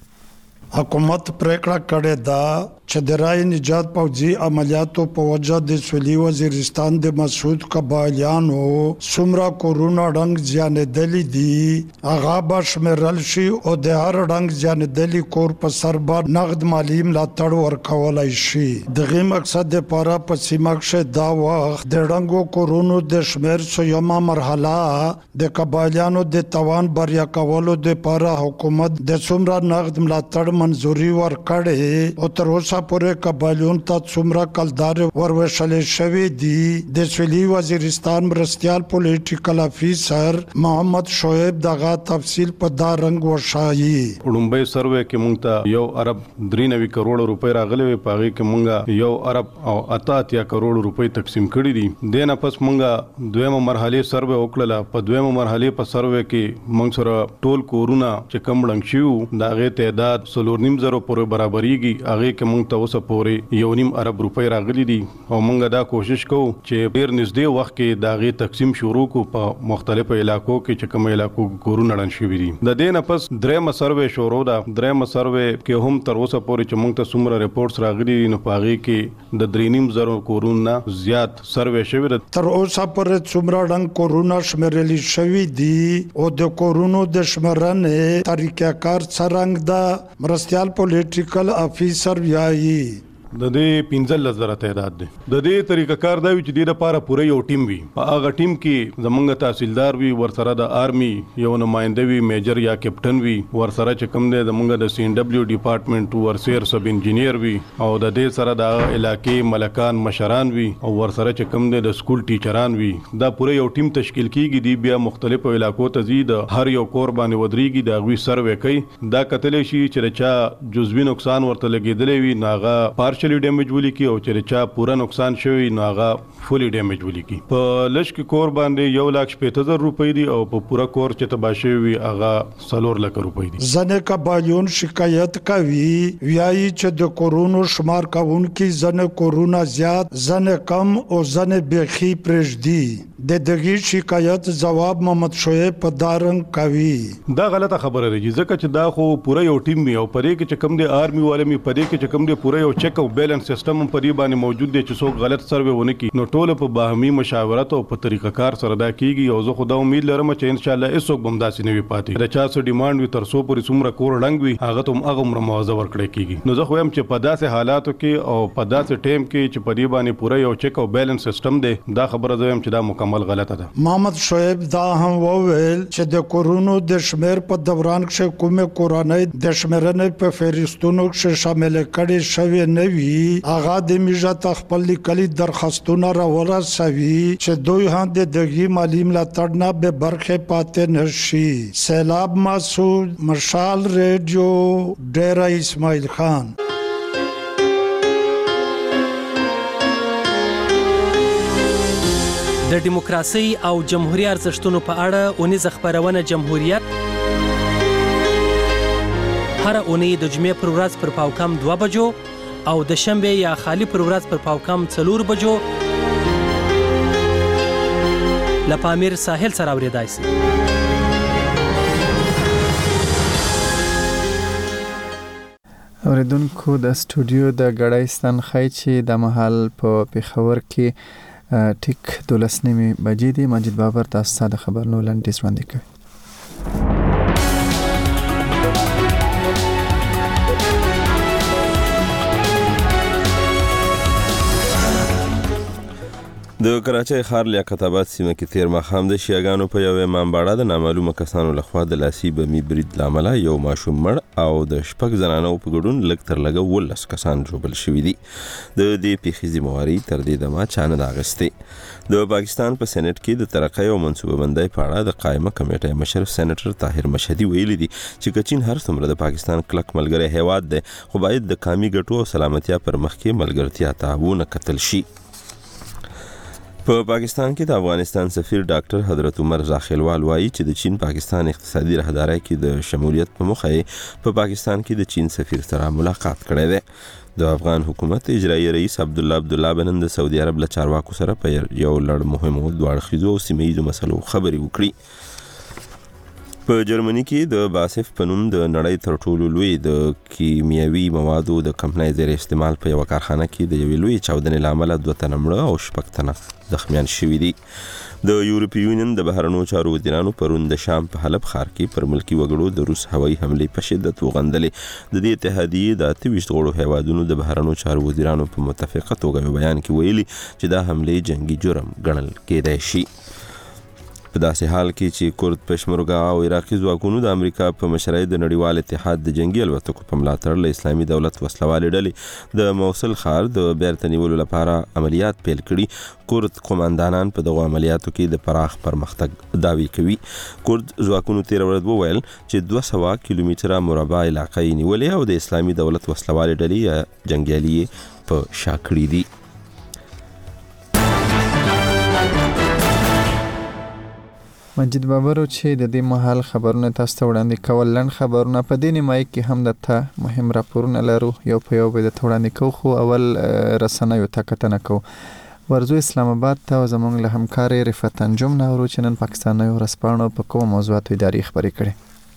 حکومت پریکړه کړې ده چې د رای نجات پوځي عملیاتو په وجه د سویلي وزیرستان د مسعود قبایلیانو څومره کورونه ړنګ زیانېدلي دي هغه به شمیرل شي او د هر ړنګ زیانېدلي کور په سر به نغد مالي ملاتړ ورکولی شي. دغه مقصد لپاره په سیمه کښې دا وخت د ړنګو کورونو د شمیر 100مه مرحله د قبایلیانو د توان بریا کولو لپاره حکومت د څومره نغد ملاتړ منظوري ورکړې او تر اوسه پورې قبایلیون ته څومره کلدار وروښلې شوې دي. د سویلي وزیرستان مرستیال پولیټیکل افیسر محمد شعیب دغه تفصیل په دا رنګ وشایي. وړومبۍ سروې کې مونږ ته 1 ارب 93 کروڑ روپۍ راغلي وي پاغي کې مونږ 1 ارب او 88 کروڑ روپۍ تقسیم کړي دي. دینه پس مونږ دویمه مرحله سروې وکړه. په دویمه مرحله په سروې کې مونږ سره ټول کورونه چې کم ړنګ شو دغه تعداد 3.5 پورې برابرېږي. هغه کې مونږ ته اوسه پورې 1.5 ارب روپۍ راغلي دي او مونږ دا کوشش کوو چې ډیر نږدې وخت کې دغه تقسیم شروع کو په مختلفو علاقو کې چې کوم علاقو کورونه ړنګ شوي دي. د دې نه پس درېمه سروې شروع ده. درېمه سروې کې هم تر اوسه پورې چې مونږ ته څومره ریپورتس راغلي نو په هغه کې د 3.5 کورونه زیات سروې شوي ده. تر اوسه پورې څومره ړنګ کورونه شمیرل شوي دي او د کورونو د شمېرنې طریقه کار څرنګ ده مرستیال پولیټیکل افیسر یایي. د دې 15,000 تعداد دی. د دې طریقه کار دا وی چې د لپاره پوره یو ټیم وي. په هغه ټیم کې زمونږ تحصیلدار وي ورسره د آرمي یو نماینده وي میجر یا کیپټن وي ورسره چې کوم دی زمونږ د سی ان ډبلیو ډپارټمنټ ورسیر سب انجینیر وي او د دې سره د علاقې ملکان مشران وي او ورسره چې کوم دی د سکول ټیچران وي. دا پوره یو ټیم تشکیل کیږي. دی بیا مختلفو علاقو ته زی د هر یو کور باندې ودرېږي د غوي سروې کوي. دا کتلې شي چې چا جزوی نقصان ورته لګیدلې وي ناغه پارشلی ډیمیج ولیکي او چې چا پورا نقصان شوی نو هغه فولي ډیمیج ولیکي. په لشک کور باندې 1,50,000 روپۍ دي او په پورا کور چې تباہ شوی هغه 4 لک روپۍ دي. ځنه قبایلیون شکایت کوي ویایي چې د کورونو شمار کوونکي ځنه کورونه زیات ځنه کم او ځنه بخي پرېږدي. د دغه شکایت جواب محمد شعیب په دارنګ کوي. دا غلطه خبره ده ځکه چې دا خو پوره یو ټیم وي او پرې کې چې کوم دی آرمي والے می پرې کې چې کوم دی پوره یو چیک او بیلانس سیستم پرې باندې موجود دی چې څوک غلط سروې ونه کی نو ټول په باهمي مشاورت او په طریقه کار سره دا کیږي. او زه خدا امید لرم چې ان شاء الله هیڅوک بمداسي نه وي پاتې. د چا څه ډیماند وي تر څو پورې څومره کور ړنګ وي هغه ته هغه عمر موازه ورکړي کیږي. نو زه خو هم چې په داسې حالاتو کې او په داسې ټیم کې چې په دې باندې پوره یو چیک او بیلانس سیستم دی دا خبره زه هم چې دا مکمل غلطه ده. محمد شعیب دا هم وویل چې د کورونو د شمیر په دوران کې کومه کورانه د شمیرنې په فهرستونو کې شامل کړي شوی نه وي. هغه د میژه خپل لیکلي درخواستونه راورسوي چې دوی هم د دغه مالی ملاتړ نه به برخه پاتې نشي. سیلاب مسعود، مشال ریډیو، ډیره اسماعیل خان. د دیموکراسي او جمهوریت ارزښتونو په اړه اونیزه خبرونه جمهوریت هر اونۍ د جمعې پر ورځ پر پاوکم 2 بجو او د شنبه یا خالی پر ورځ پر پاوکم 4 بجو لپامیر ساحل سره اوریدای شي. اوریدونکو د سټوډیو د غړایستان خای چې د محل په پیښور کې ټیک 12 بجې دی. مجید بابر تاسو ته خبر نو لاندې وړاندې کوي. د کراچۍ ښار لیاقت آباد سیمه کې تیر ماښام د شیعاګانو په یو امامباړه د نامعلومه کسانو لخوا د لاسي بمي برید له امله یو ماشوم مړ او د 6 زنانو په ګډون لږ تر لږه 12 کسان ژوبل شوي دي. د دې پیښې ذمہواري تر دې دمه چا نه ده اخیستې. د پاکستان په سېنات کې د ترقۍ او منصوبه بندۍ په اړه د قائمه کمیټې مشر سېنیټر طاهر مشهدي ویلي دي چې کچین هر څومره د پاکستان کلک ملګری هیواد دی خو باید د قومي ګټو او سلامتیا پر مخ کې ملګرتیا ته ونه کتل شي. په پاکستان کې د افغانستان سفیر ډاکټر حضرت عمر زاخیلوال وایي چې د چین پاکستان اقتصادي راهدارۍ کې د شمولیت په موخه په پاکستان کې د چین سفیر سره ملاقات کړی دی. د افغان حکومت اجرایي رئیس عبدالله بنن د سعودي عرب له چارواکو سره په یو لړ مهمو دوه اړخیزو او سیمه ییزو مسلو خبرې وکړي. په جرمني کې د باسف په نوم د نړۍ تر ټولو لوی د کیمیاوي موادو د کمپنۍ زیر استعمال په یو کارخانه کې د یوې لوی چاودنې له امله 2 تنه مړه او 6 تنه زخمیان شوي دي. د یورپي یونین د بهرنیو چارو وزیرانو پرون د شام په حلب ښار کې پر ملکی وګړو د روس هوایي حملې په شدت وغندلې. د دې اتحادیې د 28 غړو هیوادونو د بهرنیو چارو وزیرانو په متفقه توګه بیان کې ویلي چې دا حملې جنگي جرم ګڼل کېدای شي. په داسې حال کې چې کورد پشمرګا او عراقي ځواکونو د امریکا په مشرۍ د نړیوال اتحاد د جنگي الوتکو په ملاتړ له اسلامي دولت وسلوالې ډلې د موصل ښار د بیرته نیولو لپاره عملیات پیل کړي، کورد قوماندانان په دغه عملیاتو کې د پراخ پرمختګ دعوی کوي. کورد ځواکونو تیر ورځ وویل چې 200 کیلومتره مربع علاقه یې نیولې او د اسلامي دولت وسلوالې ډلې جنگیالي په شا کړي دي. مجید بابرو چې د دې محل خبرونه تاسو ته وړاندې کول لنډ خبرونه په دې نیمایي کې هم د مهم راپورونه لرو یو په یو به د وړاندې کوو خو اول رسنیو ته کتنه کوو. ورزو اسلام آباد ته زموږ له همکاري رفعت انجم نه ورو چې نن پاکستاني ورسپانو په کوم موضوعاتو اداري خبرې کړي.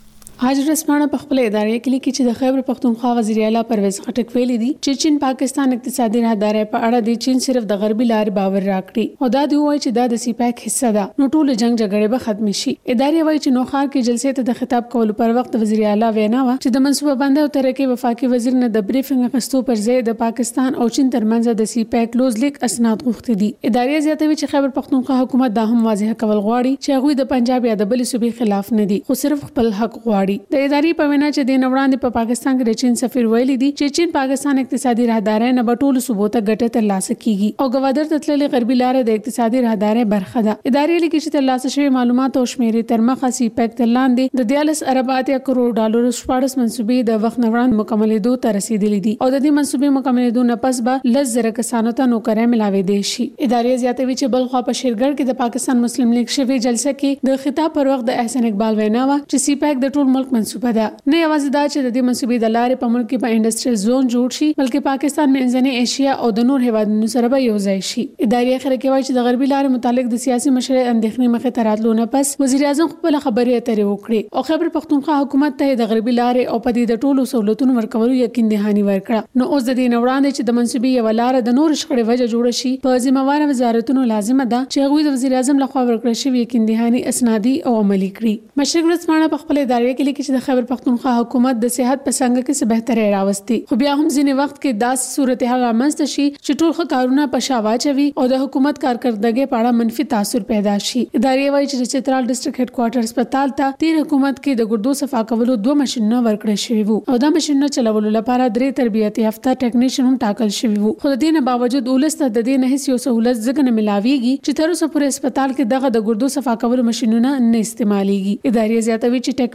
حاج رسمانه په خپل ادارې کې لیکي چې د خیبر پختونخوا وزیر اعلی پرویز خټک ویلي دي چې چین پاکستان اقتصادي راهدارۍ په اړه د چین صرف د غربي لارې باور راکړي او دا دی وایي چې دا د سیپاک حصہ ده نو ټول جنگ جګړې به ختم شي. ادارې وایي چې نوخار کې جلسې ته د خطاب کولو پر وخت وزیر اعلی وینا و چې د منصوبه بندۍ او ترقۍ وفاقي وزیر نه د بریفینګ غستو پر ځای د پاکستان او چین ترمنځ د سیپاک کلوز لیک اسناد غوښتي دي. ادارې زیاتوي چې خیبر پختونخوا حکومت دا هم واضح کول غواړي چې هغه د پنجاب یا د بل صوبې خلاف نه دي خو صرف خپل حق غواړي. د ادارې وینا چې د نوړاندې په پاکستان کې د چین سفیر ویلي دي چې چین پاکستان اقتصادي راهدارۍ نه بټول صوبو ته ګټه ترلاسه کیږي او غوادر تتللې غربي لارې د اقتصادي راهدارۍ برخه ده. ادارې لیکي چې ترلاسه شوی معلومات او شمیرې تر مخه سیپاک تلاندې د 14 ارب اتیا کروڑ ډالر شپږ منسوبې د وخت نوړاند مکملېدو ته رسیدلې دي او د دې منسوبې مکملېدو نه پس به 10,000 کسانو ته نوکرۍ ملاوي دي شي. ادارې زیاتوي چې بلخوا په شیرګړ کې د پاکستان مسلم لیگ شوی جلسه کې د خطاب پر وخت د احسان اقبال وینا و چې سیپاک د ټول ملک منسوبه ده نه یوازې دا چې د دې منسوبې د لارې په ملک کې په انډستریل زون جوړ شي بلکې پاکستان منځنۍ ایشیا او د نور هیوادونو سره به یو ځای شي. ادارې اخر کې وایي چې د غربي لارې متعلق د سیاسي مشرۍ اندېښنې مخې ته راتلو نه پس وزیر اعظم خپل خبرې اترې وکړې او خیبر پختونخوا حکومت ته د غربي لارې او په دې د ټولو سہولتونو ورکولو یقین دهاني ورکړه. نو اوس د دې وړاندې چې د منسوبې یو لار د نور شخړې وجه جوړ شي په ذمہوار وزارتونو لازمه ده چې هغوی د وزیر اعظم لخوا ورکړل شوی یقین دهاني اسنادي او عملي کړي. مشرق ورځپاڼه په خپل ادارې کې لیکي چې د خیبر پختونخوا حکومت د صحت په څنګه کې څه بهتري راوستي خو بیا هم ځینې وخت کې داسې صورتحال رامنځته شي چې ټول کارونه په شا واچوي او د حکومت کارکردګۍ په اړه منفي تاثر پیدا شي. ادارې وایي چې د چترال ډسټریکټ هډ کوارټر هسپتال ته تیر حکومت کې د ګردو صفا کولو 2 ماشينونه ورکړل شوي وو او دا ماشينونه چلولو لپاره 3 تربیت یافته ټیکنیشن هم ټاکل شوي وو خو د دې نه باوجود ولسته د دې نه هیڅ یو سہولت ځکه نه ملاويږي چې تر اوسه پورې هسپتال کې دغه د ګردو صفا کولو ماشينونه نه استعماليږي. ادارې زیاتوي چې ټیکنیشنز د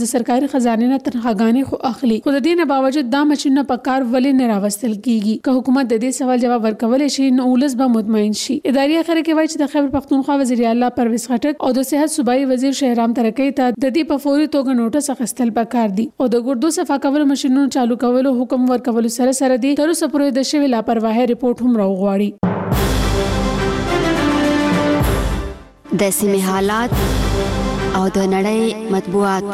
د سرکاري خزانه نه تنخواګانې خو اخلي. خو د دې نه باوجود دا ماشینونه په کار ولې نه راوستل کیږي؟ که حکومت د دې سوال جواب ورکول شي نو ولس به مطمئن شي. اداري اخر کې وایي چې د خیبر پختونخوا وزیر اعلی پرویز خټک او د صحت صوبایي وزیر شهرام ترکی ته د دې په فوري توګه نوټس اخیستل پکار دي او د ګردو صفا کولو ماشینونو چالو کولو حکم ورکول سره دي. تر اوسه پورې د شوی لاپرواهي رپورټ هم راوغواړي. د سیمې حالات او د نړۍ مطبوعات.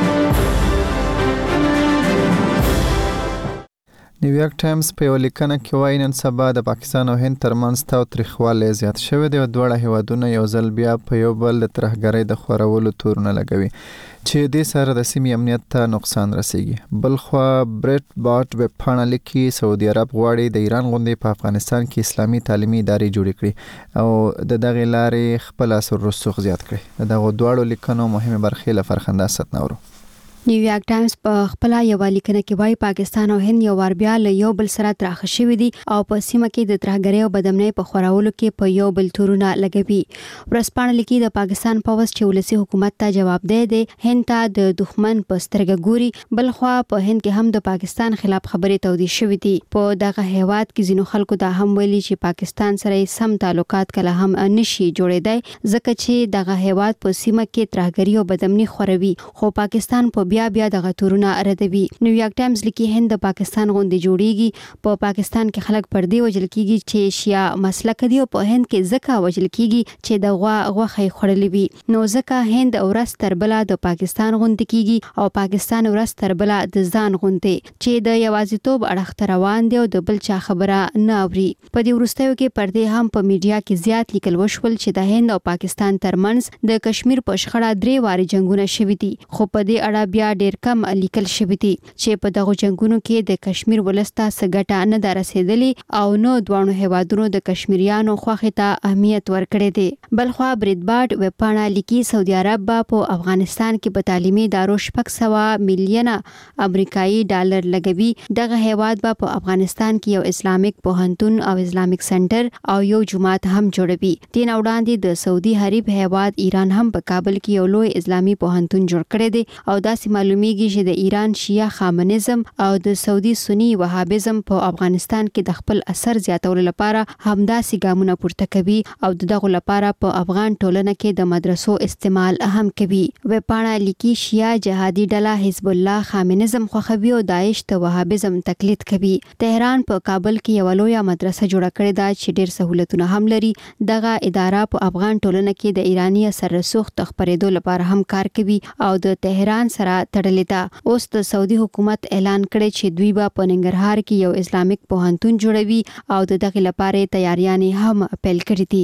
نیویارک ټایمز په یو لیکنه کې وایي نن سبا د پاکستان او هند ترمنځ تاوتریخوالی زیات شوی دی او دواړه هیوادونه یو ځل بیا په یو بل د ترهګرۍ د خورولو تورونه لګوي چې دې سره د سیمې امنیت ته نقصان رسیږي. بلخوا بریټ باټ ویبپاڼه لیکي سعودي عرب غواړي د ایران غوندې په افغانستان کې اسلامي تعلیمي ادارې جوړې کړي او د دغې لارې خپل اثر رسوخ زیات کړي. د دغو دواړو لیکنو مهمه برخې له فرخنده ستنورو. نیویارک ټایمز په خپل یو لیکنه کې وایي پاکستان او هند یو وار بیا له یو بل سره تراخه شوي دي او په سیمه کې د ترهګرۍ او بدامنۍ په خورولو کې په یو بل تورونه لګوي. ورځپاڼه لیکي د پاکستان پوځ چې ولسي حکومت ته جوابدeh دی هند ته د دښمن په سترګه ګوري. بلخوا په هند کې هم د پاکستان خلاف خبرې تودې شوې دي. په دغه هیواد کې ځینو خلکو دا هم ویلي چې پاکستان سره سم تعلقات کله هم نشي جوړېدای ځکه چې دغه هیواد په سیمه کې ترهګرۍ او بدامنۍ خوروي خو پاکستان په بیا دغه تورونه ردوي. نیویارک ټایمز لیکي هند د پاکستان غوندې جوړیږي. په پاکستان کې خلک پر دې وجل کیږي چې شیا مسلک دي او په هند کې ځکه وجل کیږي چې د غوښه خورلې وي نو ځکه هند ورځ تر بله د پاکستان غوندې کیږي او پاکستان ورځ تر بله د ځان غوندې چې د یوازیتوب اړخ روان دی او د بل چا خبره نه اوري. په دې وروستیو کې پر دې هم په میډیا کې زیات لیکل وشول چې د هند او پاکستان ترمنځ د کشمیر په شخړه 3 واري جنگونه شوي دي خو په دې اړه بیا ډېر کم لیکل شوی دی چې په دغه جنگونو کې د کشمیر ولسته سګټه نه ده رسیدلې او نو دوانو هیوادونو د کشمیریانو خوښه ته اهمیت ورکړی دی. بلخوا بریټ باټ ویبپاڼه لیکي سعودي عرب په افغانستان کې په تعلیمي ادارو 600 میلیونه امریکایي ډالر لګوي. دغه هیواد په افغانستان کې یو اسلامیک پوهنتون او اسلامیک سنټر او یو جماعت هم جوړوي. دین وړاندې د سعودي عرب هیواد ایران هم په کابل کې یو لوی اسلامي پوهنتون جوړ کړی دی او داسې معلومیږي چې د ایران شیعه خامنزم او د سعودي سنی وهابیزم په افغانستان کې د خپل اثر زیاتولو لپاره همداسې ګامونه پورته کوي او دغه لپاره په افغان ټولنه کې د مدرسو استعمال اهم کوي. ویبپاڼه لیکي شیعه جهادي ډله حزب الله خامنزم خوښوي او داعش ته وهابیزم تقلید کوي. تهران په کابل کې یو لویه مدرسه جوړه کړې ده چې ډېر سہولتونه هم لري. دغه اداره په افغان ټولنه کې د ایرانی اثر رسوخ خپرېدو لپاره هم کار کوي او د تهران سره تړلې ده. اوس د سعودي حکومت اعلان کړی چې دوی به په ننګرهار کې یو اسلامیک پوهنتون جوړوي او د دغه لپاره تیاریانې هم پیل کړې دي.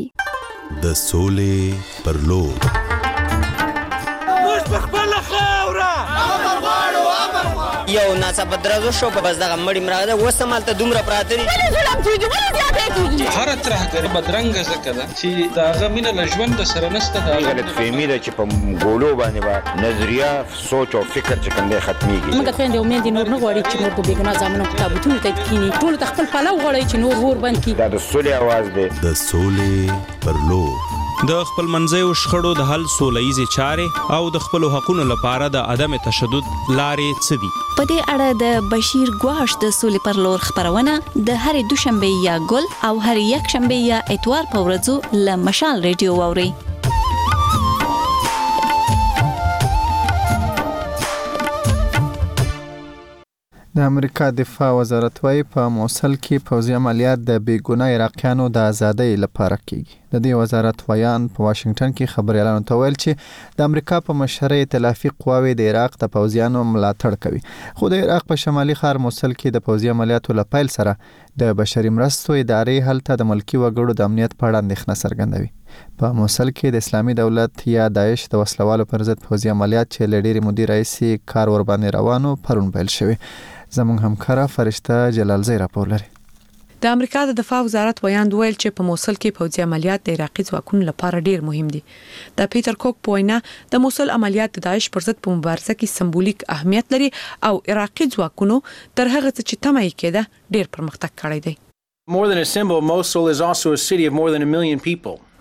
د سولې پر لور یو ناڅاپه درزو شو په بس دغه مړی مراغه وسه مالته دومره پراته دي هر ترهګر بدرنګ زکه ده چې داغه مینه له ژوند سره نشته. دا غلط فهمي ده چې په ګولو باندې با نظریه سوچ او فکر چې کومه ختميږي. موږ خويندې امید نور نه غواړي چې نور د بیګنا ځامنو کتابونه ته کینی ټول خپل پلاو غواړي چې نور ور باندې دا د سولې आवाज ده. د سولې پر لور د خپل منځیو شخړو د حل سولهییزې چارې او د خپلو حقونو لپاره د عدم تشدد لارې څه دي؟ په دې اړه د بشیر ګواش د سولې پر لور خبرونه د هرې دوشنبه یا ګل او هرې یکشنبه یا اتوار په ورځو له مشال ریډیو واورئ. د امریکا دفاع وزارت وايي په موصل کې پوځي عملیات د بیګناه عراقیانو د ازادۍ لپاره کیږي. د دې وزارت ویان په واشنگټن کې خبريالانو ته ویل چې د امریکا په مشرۍ ائتلافي قواوې د عراق د پوځیانو ملاتړ کوي. خو د عراق په شمالي ښار موصل کې د پوځي عملیاتو لپاره سره د بشري مرستو ادارې هلته د ملکی وګړو د امنیت په اړه اندېښنه څرګندوي. په موصل کې د اسلامي دولت یا داعش د وسلوالو پر ضد پوځي عملیات چې لډيري مدیر رئیسي کار ور باندې روانو پرون پیل شوی. زموږ همکاره فرشته جلالزی راپور لري. د امریکا د دفاع وزارت ویاند ویل چې په موصل کې پوځي عملیات د عراقي ځواکونو لپاره ډیر مهم دي. د پیټر کوک په وینا د موصل عملیات د داعش پر ضد په مبارزه کې سمبولیک اهمیت لري او عراقي ځواکونو تر هغه چې تمه یې کېده ډیر پرمختګ کړی دی. More than a symbol, Mosul is also a city of more than 1 million people.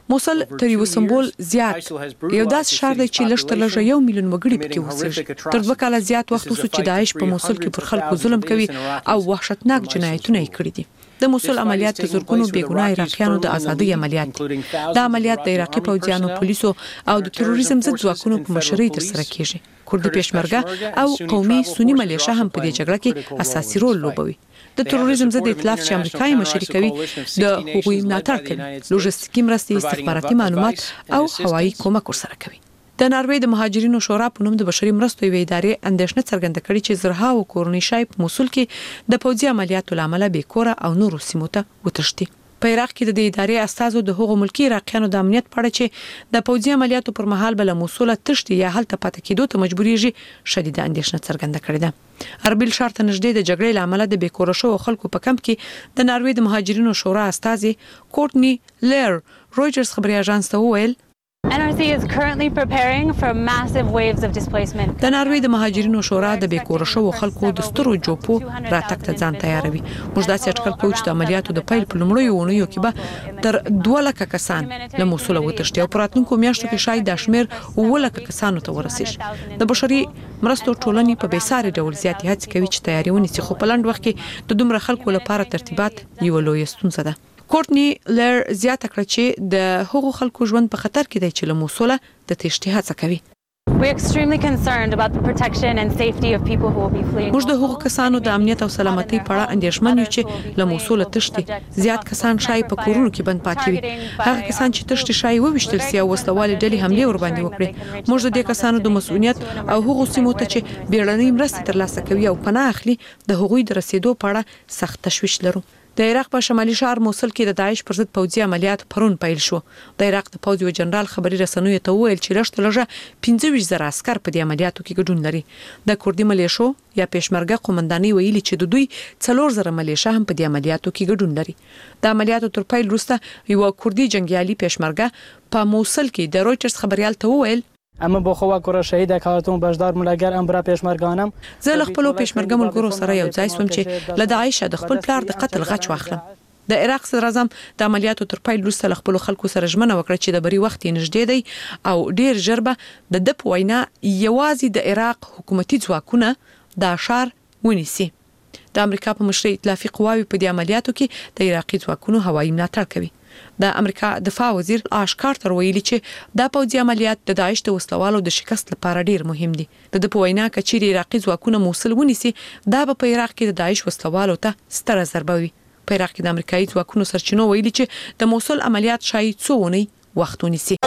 موصل تر یو سمبول زیات یو داس شهر دی چې لږ تر لږه 1 میلیون وګړي پکې اوسېږي. تر 2 کاله زیات وخت وسو چې داعش په موصل کې پر خلکو ظلم کوي او وحشتناک جنایتونه یې کړي دي. د موصل عملیات د زرګونو بېګناه عراقیانو د ازادۍ عملیات دي. دا عملیات د عراقي پوځیانو، پولیسو او د تروریزم ضد ځواکونو په مشرۍ ترسره کېږي. کردي پېشمرګه او قومي سنی ملیشه هم په دې جګړه کې اساسي رول لوبوي. د تروریزم ضد ائتلاف چې امریکایي مشري کوي د حقوقي ملاتړ کوي، لوژستیکي مرستې، استخباراتي معلومات او هوایي کومک ورسره کوي. د ناروې د مهاجرینو شورا په نوم د بشري مرستو یوې ادارې اندېښنه څرګنده کړې چې زرهاو کورنۍ شای په موصل کې د پوځي عملیاتو لامل بې کوره او نورو سیمو ته وتښتي. په عراق کې د دې ادارې استازو د هغو ملکی عراقیانو د امنیت په اړه چې د پوځي عملیاتو پر مهال بل موصل تښتي یا هلته پاتې کېدو ته مجبورېږي شدیده اندېښنه څرګنده کړې ده. اربیل ښار ته نږدې د جګړې لامل د بې کوره شوو خلکو په کمپ کې د ناروې د مهاجرینو شورا استازي کورټني لیر رويټرز خبري اژانس ته وویل NRC is currently preparing for massive waves of displacement. د ناروې د مهاجرینو شورا د بیکوره شوو خلکو د سترو جوپو راتګ ته ځان تیاروي. موږ داسې اټکل کوو چې د عملیاتو د پیل په لومړیو اونیو کې به تر 2 لکه کسان له موصل وتښتي او په راتلونکو میاشتو کې شاید د شمیر 2 لکه کسانو ته ورسیږي. د بشري مرستو ټولنې په بیساري ډول زیاتې هڅې کوي چې تیاری ونیسي، خو په لنډ وخت کې د دومره خلکو لپاره ترتیبات یو لوی ستونزه ده. کورټني لیر زیاته کړه چې د هغو خلکو ژوند په خطر کې دی چې له موصله د تښتې هڅه کوي. We're extremely concerned about the protection and safety of people who will be fleeing. موږ د هغو کسانو د امنیت او سلامتۍ په اړه اندېښمن یو چې له موصله تښتي. زیات کسان شای په کورونو کې بند پاتې وي. هغه کسان چې تښتي شای وویشتل سي او وسلوالې ډلې حمله ور باندې وکړي. موږ د دې کسانو د مسؤلیت او هغو سیمو ته چې بیړنۍ مرسته ترلاسه کوي او پناه اخلي د هغوی د رسیدو په اړه سخت تشویش لرو. د عراق په شمالي ښار موصل کې د داعش پر ضد پوځي عملیات پرون پیل شو. د عراق د پوځ یو جنرال خبري رسنیو ته وویل چې لږ 15,000 عسكر په دې عملیاتو کې ګډون لري. د کردي ملیشو یا پېشمرګه قومنداني ویلي چې د دوی 4,000 ملیشه هم په دې عملیاتو کې ګډون لري. د عملیاتو تر پیل وروسته یو کردي جنگیالي پېشمرګه په موصل کې د رويټرز خبريال ته وویل اما با خو کور شهید کارتون بشدار ملګر امبرا پېشمرګانم زه له خپل پېشمرګه ملګرو سره یو ځای سوم چې له داعش د خپل پلار د قتل غچ واخلم. د عراق صدر اعظم د عملیاتو تر پیل وروسته له خپل خلکو سره ژمنه وکړه چې د بری وخت یې نږدې دی او ډیر ژر به د په وینا یوازې د عراق حکومتي ځواکونه د ښار ونیسي. د امریکا په مشرۍ ائتلافي قواوې په دې عملیاتو کې د عراقي ځواکونو هوایي ملاتړ کوي. د امریکا دفاع وزیر آش کارتر ویلي چې دا پوځي عملیات د داعش د وسلوالو د شکست لپاره ډیر مهم دي. د په وینا کچېری عراقي ځواکونه موصل ونیسي دا په عراق کې د داعش وسلوالو ته ستره ضربه وي. په عراق کې د امریکایي ځواکونو سرچینو ویلي چې د موصل عملیات شاید څو ونی وخت ونیسي.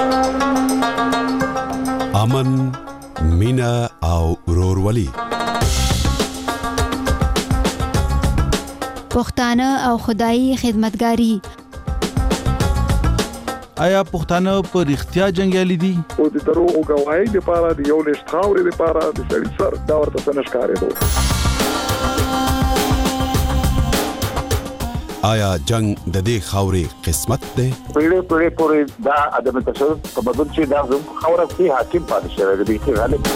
امن، مینا او ورورولي پښتانه او خدایي خدمتګاری. آیا پښتانه په رښتیا جنگیالي دي؟ او د دروغو گواهی لپاره د یو لښت خاورې لپاره د سړي سر دا ورته څه نشکارېدو. آیا جنگ د دې خاورې قسمت دی؟ پیړې پورې دا عدم تشدد په بدل چې دا زموږ خاوره کې حاکم پاتې شوی دی چې غالب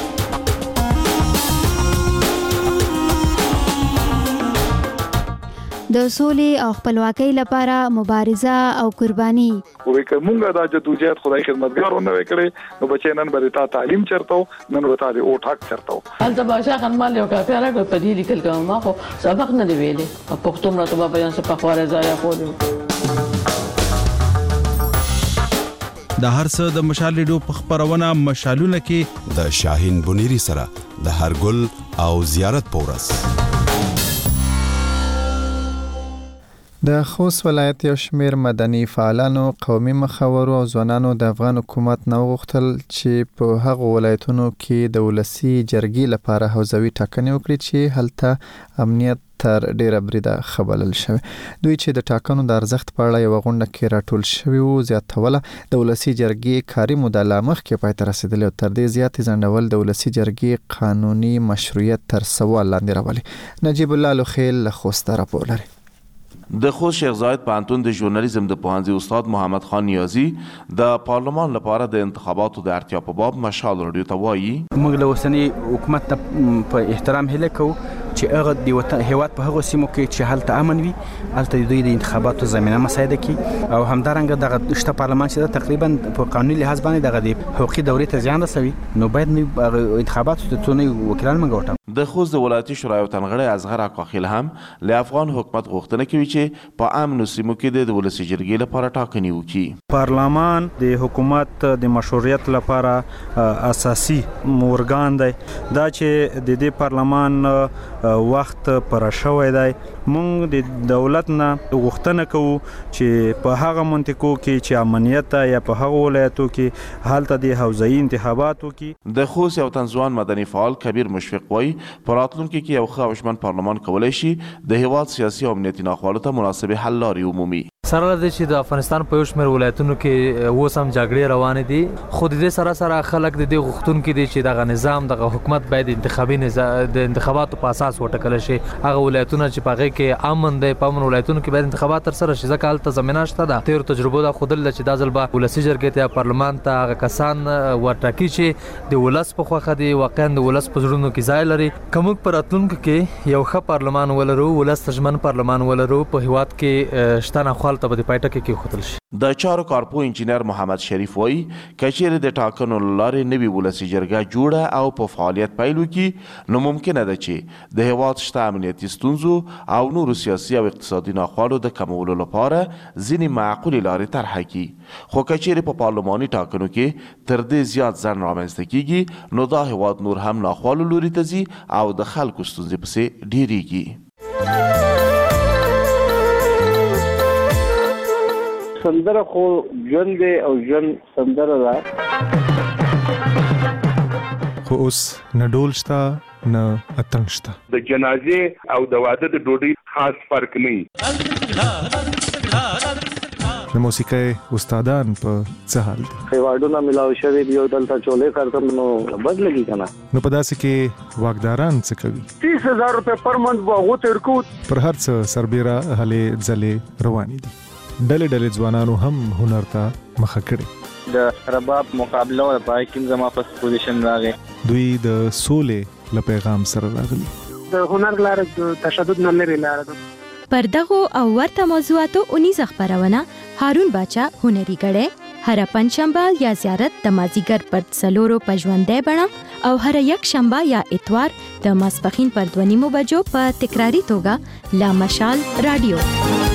د سولې او خپلواکۍ لپاره مبارزه او قرباني. وې کومه دا جدوجہد خدای خدمتګار ونه وکړي نو بچی نن به تا تعلیم چرته نن به تا د اوټ حق چرته هلته باشا خنمال یو کافي راغله په دې لیکل کوم ما خو سبق نه دی ویلې په پښتو مرته په بیان څخه په خواره ځای خو د هر څه د مشال لیډو په خبرونه مشالونه کې د شاهین بنيري سره د هرګل او زیارت پورس. د خوست ولایت یو شمیر مدني فعالانو، قومي مخورو او ځوانانو د افغان حکومت نه وغوښتل چې په هغو ولایتونو کې د ولسي جرګې لپاره حوزوي ټاکنې وکړي چې هلته امنیت تر ډیره بریده خبرل شوی. دوی چې د ټاکنو د ارزښت په اړه یو غونډه کې راټول شوی وو زیاتوله د ولسي جرګې کاري موده لا مخکې پای ته رسیدلې او تر دې زیات ځنډول د ولسي جرګې قانوني مشروعیت تر سوال لاندې راولي. نجیب الله لوخیل له خوست راپور لري. د خوست شیخ زاید پوهنتون د ژورنالیزم د پوهنځي استاد محمد خان نیازی د پارلمان لپاره د انتخاباتو د اړتیا په باب مشال رادیو ته وایي موږ له اوسنی حکومت په احترام هله کوو چې هغه د وطن هیواد په هغه سیمو کې چې هلته امن وي هلته دوی د انتخاباتو زمينه مساعده کوي او همدارنګه دغه شته پارلمان چې تقریبا په قانوني لحاظ باندې دغه د حقوقي دورې ته زیان رسوي نو باید انتخاباتو ته څونه وکیلان منګوټم د خوست د ولایتي شورای وطنغړی اصغر اکاخیل هم له افغان حکومت غوښتنه کوي چې په امن سیمو کې د ولسي جرګې لپاره ټاکنې وکړي. پارلمان د حکومت د مشروعیت لپاره اساسي ارګان دی دا چې د دې پارلمان وخت پر شوی دی. مونږ د دولت نه غوښتنه کوو چې په هغه منطقو کې چې امنیت یا په هغه ولایتو کې حالت د حوزوي انتخاباتو کې د خوست یو تنظیم مدني فعال کبیر مشفق وایي په راتلونکي کې یو ښه او شمن پارلمان کولی شي د هیواد سیاسي او امنیتي ناخوالو ته مناسبې حل لارې ومومي. سره د چې د افغانستان په یو شمېر ولایتونو کې اوس هم جګړې روانې دي خو د دې سره سره خلک د دې غوښتونکي دي چې دغه نظام دغه حکومت باید انتخابي د انتخاباتو په اساس وټاکل شي. هغه ولایتونه چې په هغه کې امن دی په امن ولایتونو کې باید انتخابات تر سره شي ځکه هلته زمینه شته ده. تیر تجربه دا خودل چې دا ځل به ولسي جرګې ته پارلمان ته هغه کسان ورټاکي چې د ولس په خوښه دي واقعا د ولس په زړونو کې ځای لري. کومک پر راتلونکو کې یو ښه پارلمان ولرو ولس تجمن پارلمان ولرو په هیواد کې شته ناخوالته به د پایټه کې د چارو کارپو انجینر محمد شریف وایي کچېرې د ټاکنو له لارې نوې ولسي جرګه جوړه او په فعالیت پیل وکړي نو ممکنه ده چې د هیواد شته امنیتي ستونزو او نورو سیاسي او اقتصادي ناخوالو د کمولو لپاره ځینې معقولې لارې طرحه کړي. خو کچېرې په پارلماني ټاکنو کې تر دې زیات ځنډ رامنځته کیږي نو دا هیواد نور هم ناخوالو لوري ته ځي او د خلکو ستونزې پسې ډېرېږي. سندره خو ژوند دی او ژوند سندره ده خو اوس نه ډول شته نه اتڼ شته. د جنازې او د واده د ډوډۍ خاص فرق نه وي. د موسیقۍ استادان په څه حال دي؟ ایوارډونه ملاو شوي دي او دلته چولې کارتم نو بد لګي کنه. نو په داسې کې واکداران څه کوي؟ 30,000 روپے پر منث به هغو ته ورکو. پر هر څه سربیره هلې ځلې روانې دي. ډلې ځوانانو هم هنر ته مخه کړي. د رباب مقابله او پای کې زما په پوزیشن راغی. دوی د سولې له پیغام سره راغلي. د هنر لاره د تشدد نه لري لاره ده. پر دغه او ورته موضوعاتو 19 خبرونه هارون باچا هنري غړې هر پنځشنبه یا زیارت د مازیګر پر څلورو پژوندې بڼه او هر یک شنبه یا اتوار د ماسپخین پر 2:30 بجو په تکراری توګه لا مشال رادیو.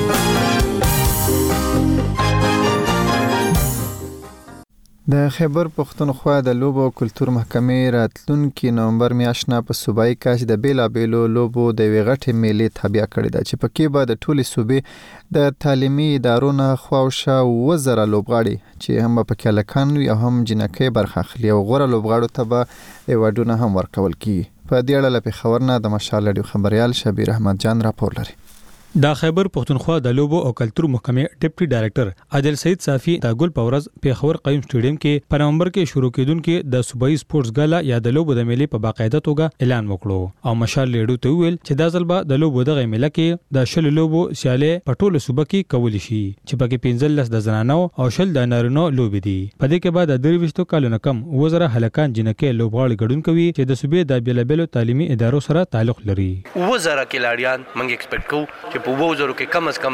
د خیبر پښتونخوا د لوبو او کلتور محکمې راتلونکي نومبر میاشت نه په صوبایي کچه د بیلابیلو لوبو د یوې غټې میلې تابع کړې ده چې پکې به د ټولې صوبې د تعلیمي ادارو نه خواوشا 1000 لوبغاړي چې هم پکې هلکان وي او هم جنکۍ برخه اخلي او غوره لوبغاړو ته به ایوارډونه هم ورکول کیږي. په دې اړه له پېښور نه د مشال رادیو خبريال شبیر احمد جان راپور لري. د خیبر پښتونخوا د لوبو او کلتور محکمې ډیپټي ډایریکټر عادل سعید صافي د ګل پورز پېښور قیم سټیډیم کې په نومبر کې شروع کېدونکو د صوبایي سپورتس غالا یا د لوبو د میلې په باقاعده توګه اعلان وکړو او مشال لیډو ته ویل چې دا ځل به د لوبو د میلې کې د شل لوبو سیالي په ټولو صوبه کې کول شي چې پکې 15 د زنانو او شل د نارینو لوبې دي. په دې کې بعد د 23 کالونو کم 1000 هلکان جنکۍ لوبغاړي ګډون کوي چې د صوبې د بیلابیلو تعلیمي ادارو سره تعلق لري. 1000 کلاړیان موږ ایکسپیکټ کوو چې په 2000 کې کم از کم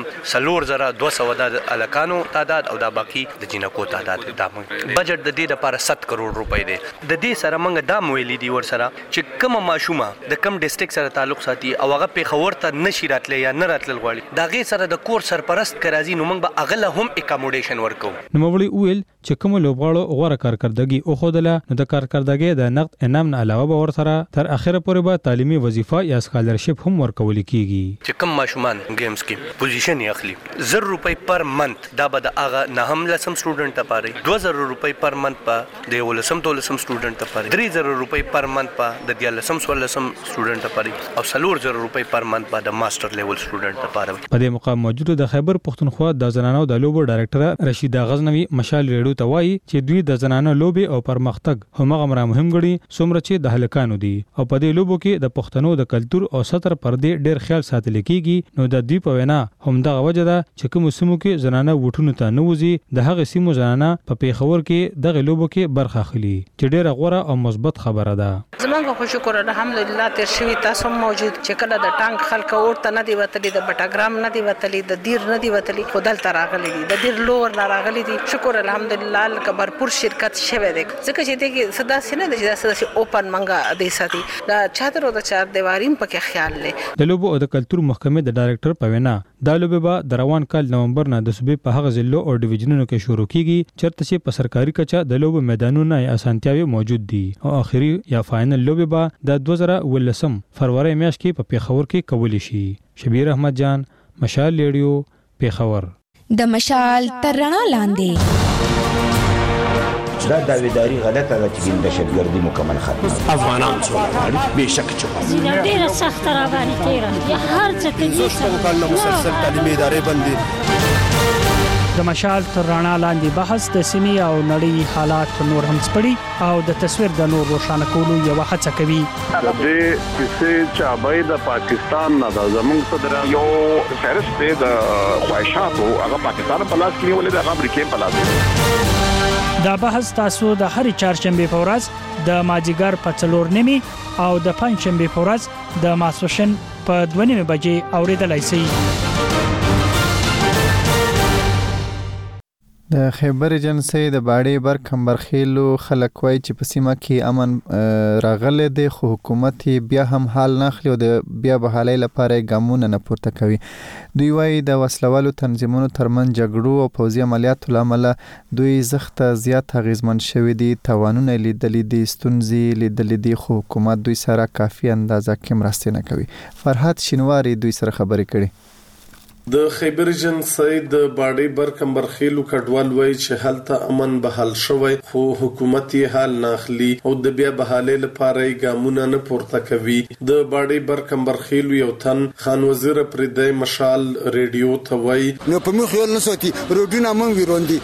4200 د الکانو تعداد او د باقی د جنکو تعداد د بجټ د دې لپاره 7 کروڑ روپۍ دی. د دې سره موږ دا مویلې دي ور سره چې کوم ماشومه د کم ډیسټریکټ سره تعلق ساتي او هغه پیښور ته نشي راتلی یا نه راتل غواړي دا غي سره د کور سرپرست کرازي نو موږ به اغله هم اکاموډیشن ورکو. نو مولوی ویل چې کوم لوبغاړو غوړه کارکردګي او خودله نو د کارکردګي د نقد انعام نه علاوه به ور سره تر اخره پورې به تعلیمي وظیفه یا سکالرشپ هم ورکول کیږي. چې کوم ماشومان گیمز کې پوزیشن یې اخلي 1000 روپۍ پر منث دا به د هغه نه هم لسم سټوډنټ ته پاره 2000 روپۍ پر منث په د ولسم تولسم سټوډنټ ته پاره 3000 روپۍ پر منث په د دیالسم سولسم سټوډنټ ته پاره او 4000 روپۍ پر منث په د ماستر لیول سټوډنټ ته پاره. په دې موقع موجود د خیبر پښتونخوا د زنانو د لوبو ډایریکټر رشیدا غزنوی مشال ریډو ته وایي چې دوی د زنانو لوبي او پرمختګ همغه مهم غړي څومره چې د هلکانو دي او په دې لوبو کې د پښتنو د کلچر او ستر پردې ډېر خیال ساتل کیږي. نو د دوی په وینا همدغه وجه ده چې کوم سیمو کې زنانه وټونو ته نوځي د هغه سیمو زنانه په پیښور کې د غلوبو کې برخه اخلي چې ډېر غوړه او مثبت خبره ده. زمونږ خو شکر الحمدلله تیر شوی تاسو موجود چې کله د ټانک خلک ورته نه دی وتلی د بټاګرام نه دی وتلی د دیر نه دی وتلی خدل تر راغلی دي د دیر لور نه راغلی دي شکر الحمدلله لکه برپور شرکت شوه دی ځکه چې دغه صدا سینه د صدا اوپن منګه دی ساتي دا چادر او د چار دیواریم پکې خیال لې د لوبو او د کلتور محکمې د ډایرکټر په وینا دا لوبه به د روان کال نومبر نه د صوبې په هغه ضلعو او ډیویژنونو کې شروع کیږي چرته چې په سرکاري کچه د لوبو میدانونو یا اسانتیاوي موجود دي او اخري یا فائنل لوبه به د 2019 فروری میاشت کې په پیښور کې کول شي. شبیر احمد جان، مشال ریډیو، پیښور. د مشال تر رڼا لاندې دا داویداری غلطه ده چې د شتګردي مکمل ختم افغانان څو به شک چې زینه ډیره سخت را باندې تیرا یا هر څه کې زوستو کال مسلسل تعلیمي ادارې باندې د مشال تر رڼا لاندې بحث د سیمې او نړۍ حالات نور هم سپړي او د تصویر د نور روښانه کولو یو هڅه کوي. د دې چې چابای د پاکستان نه د زمونږ صدر یو فهرست د خواهشاتو هغه پاکستان په لاس کې ولې د امریکا په لاس کې. دا بحث تاسو د هرې چهارشنبه په ورځ د مازیګر په 4:30 او د پنځشنبه په ورځ د ماسوشن په 2:30 بجې اوریدلای شئ. د خیبر ایجنسی د باړې بر کمبرخیلو خلک وایي چې په سیمه کې امن راغلی دی خو حکومت بیا هم حال نه اخلي او د بیا بحالۍ لپاره ګامونه نه پورته کوي. دوی وایي د وسلوالو تنظیمونو ترمنځ جګړو او پوځي عملیاتو له امله دوی زخته زیات اغیزمن شوي دي، تاوانونه لیدلي دي، ستونزې لیدلي دي خو حکومت دوی سره کافي اندازه کې مرستې نه کوي. فرحات شینواری دوی سره خبرې کړي. د خیبر ایجنسی د باډي بر کمبرخیلو کډوال وایي چې هلته امن بحال شوی خو حکومت یې حال نه اخلي او د بیا بحالۍ لپاره ګامونه نه پورته کوي. د باډي بر کمبرخیلو یو تن خان وزیر پردی مشال ریډیو ته وایي نو په مخ یو نسوتی روډونه مونږ ویروندي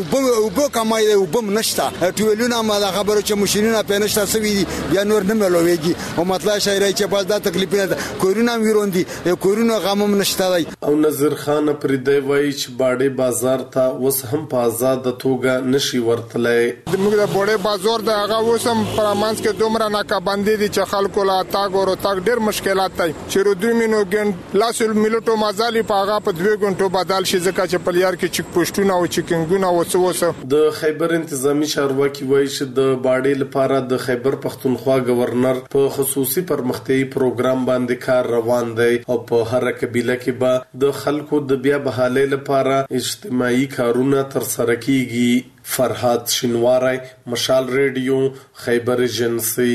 او په کمای او بم نشتا ټولونه ما خبرو چې ماشينونه په نشتا سوي بیا نور نه ملويږي او مطلب شایره چې باز دا تکلیفونه کورونا ویروندي کورونا غمم نشتا دی. نظر خان پردی وایي چې باډي بازار ته اوس هم په آزاد توګه نشي ورتلای. موږ د باډي بازار د هغه اوس هم پرمانس کې دومره ناکابندي دي چې خلکو لا تاګ ورو تاګ ډیر مشکلات دي چې ردوی مينو ګن لاسل ملټو مازالي په هغه په 2 غنټو بدل شي ځکه چې پلیار کې چک پوسټونه او چکینګونه وڅوسه. د خیبر انتظامی چارواکي وایي چې د باډي لپاره د خیبر پختونخوا گورنر په خصوصي پرمختیايي پروګرام باندې کار روان دی او په هر قبيله کې به د خلکو د بیا بحالۍ لپاره اجتماعي کارونه تر سره کیږي. فرحات شینواری، مشال ریډیو، خیبر ایجنسی.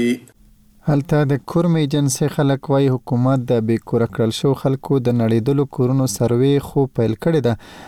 هلته د کورم ایجنسی خلک وایي حکومت د بې کوره کړل شو خلکو د نړیدلو کورونو سروې خو پیل کړی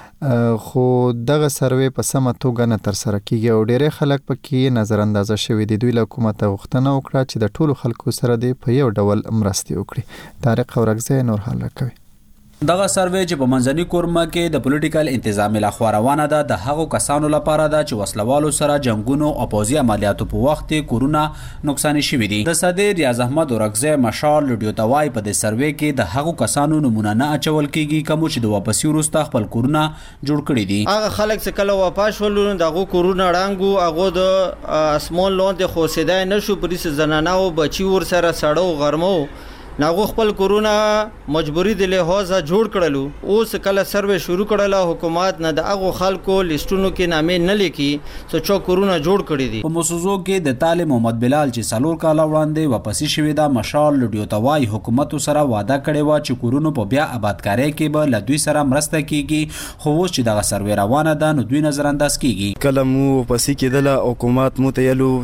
ده خو دغه سروې په سمه توګه نه تر سره کیږي او ډېری خلک پکې نظر اندازه شوي دي. دوی له حکومت غوښتنه وکړه چې د ټولو خلکو سره دی په یو ډول مرستې وکړي. طارق اورګزی نور حال راکوي. دغه سروې چې په منځني کورما کې د پولیټیکل انتظامی لخوا روانه ده د هغو کسانو لپاره ده چې وسلوالو سره جنگونو او پوځي عملیاتو په وخت کې کورونا نقصان شوي دي. د صدر ریاض احمد اورګزی مشال ریډیو ته وایي په دې سروې کې د هغو کسانو نمونه نه اچول کیږي کوم چې د واپسی وروسته خپل کورونا جوړ کړي دي. هغه خلک چې کله واپس شول دغه کورونا رانګو هغه د اسمان لاندې خو سیدای نشو پولیس زنانه او بچي ور سره سړو غرمو ناغو خپل کورونا مجبوری د لحاظه جوړ کړلو. اوس کله سروې شروع کړله حکومت نه د هغو خلکو لیستونو کې نامې نه لیکي چې کورونا جوړ کړی دي. په موسسو کې د طالب محمد بلال چې سالور کاله وړاندې واپسی شوی دا مشال ریډیو ته وایي حکومت سره وعده کړې و چې کورونا په بیا آبادکارۍ کې به له دوی سره مرسته کیږي خو اوس چې دغه سروې روانه ده نو دوی نظر انداز کیږي. کله مو واپسی کېدله حکومت مو ته یلو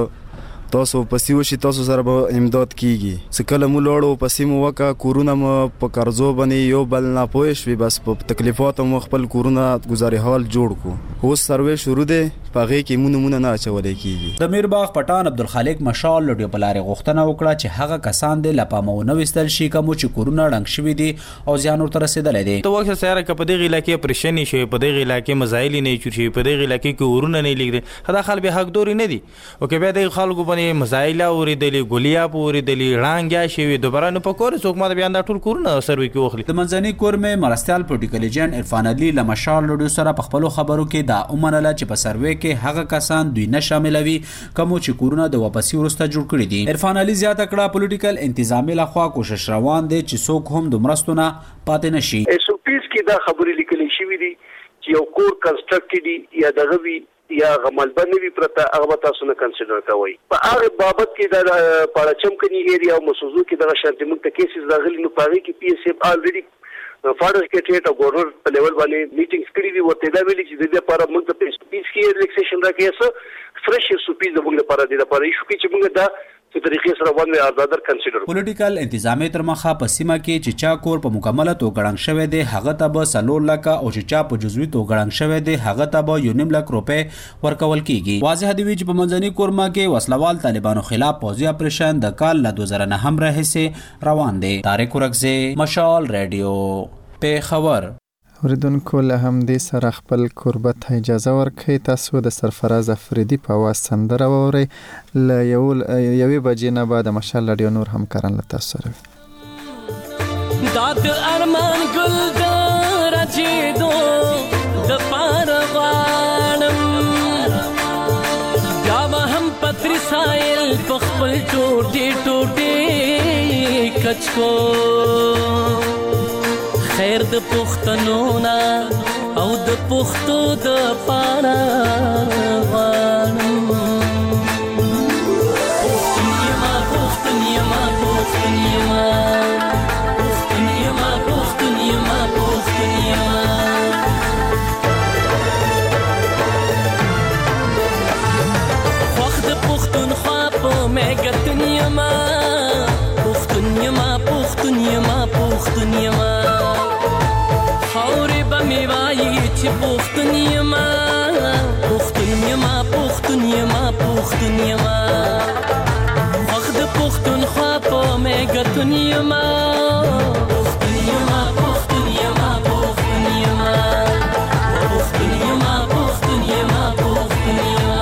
تاسو پسې وشي تاسو سره به امداد کیږي. سکله مو لوړو پسې مو وکا کورونا مو په قرضو باندې یو بل نه پوه شوي بس په تکلیفاتو مو خپل کورونا گزاري حال جوړ کو. اوس سروې شروع دی پغې کې مونږ نه اچولې کیږي. د میرباغ پټان عبدالخالق مشال لډیو پلاره غوښتنه وکړه چې هغه کسان د لپامو نو وستل شي کوم چې کورونا رنګ شوی دي او ځان ورته رسیدلې دي. تو وخت سره په دغه علاقې پرشنی شي په دغه علاقې مزایل نه چوري په دغه علاقې کې کورونا نه لیږي خدا خل به حق دوري نه دي او کې به د خلکو باندې مزایل اوریدلی ګولیا اوریدلی رانګیا شوی دوباره نو پکور څوک ما بیان د ټول کورونا سروي کې وخلی. د منځني کورمه مرستيال پروتوکول جن عرفان علي لمشال لډو سره په خپل خبرو کې دا اومنله چې په سروي کې هغه کسان دوی نه شاملوي کوم چې کورونه د واپسی ورسته جوړ کړي دي. عرفان علي زیاته کړه پولیټیکل انتظامی لخوا کوشش روان دی چې څوک هم د مرستونه پاتې نشي. SOPs کې دا خبرې لیکل شوې دي چې یو کور کنسټرکټ دي یا دغه وی یا غمل بنوي پرته هغه تاسو نه کنسیډر کوئ. په هغه بابت کې د پاړچم کني ایریا او مسوزو کې دغه شرط موږ ته کیسز راغلي نو پاره کې PSF الریډي فارډر سیکریټریټ او گورنر په لیول باندې میټینګز کړې دي ورته دا ویلي چې د دې لپاره موږ ته SOPs کې ریلیکسیشن راکې فرش SOPs د موږ لپاره د لپاره ایشو کې چې موږ دا په طریقې سره باندې آزادر کنسیډر. پولیټیکل انتظامی تر مخه په سیمه کې چې چا کور په مکمله توګه غړنګ شوی دی هغه ته به 4 لک او چې چا په جزوي توګه غړنګ شوی دی هغه ته به 1.5 لک روپۍ ورکول کیږي. واضح دی چې په منځني کورما کې وسلوال طالبانو خلاف پوځي اپریشن د کال ل 2009 هم راهیسې روان دی. طارق ورکزی، مشال رادیو، پیښور. اوریدونکو له همدې سره خپل کوربت ته اجازه ورکړئ تاسو د سرفراز افریدي په आवाज سندره واورئ. له یوې بجې نه بعد مشال رادیو نور همکاران له تاسو سره دا د ارمان ګل د راځېدو د پاره غواړم بیا به هم پتري سایل په خپل ټوټې کچ کو خیر د پښتنو نه او د پښتو د پاره غواړم پښتون یما پښتون یما پښتون یما پښتون یما پښتون یما خوښ د پښتونخوا په مېګتون یما پښتون یما پښتون یما پښتون یما خاورې به مې وایي چې پښتون یما پښتون یما پښتون یما پښتون یما خوښ د پښتونخوا په مېګتون یما پښتون یما پښتون یما پښتون یما پښتون یما پښتون یما پښتون یما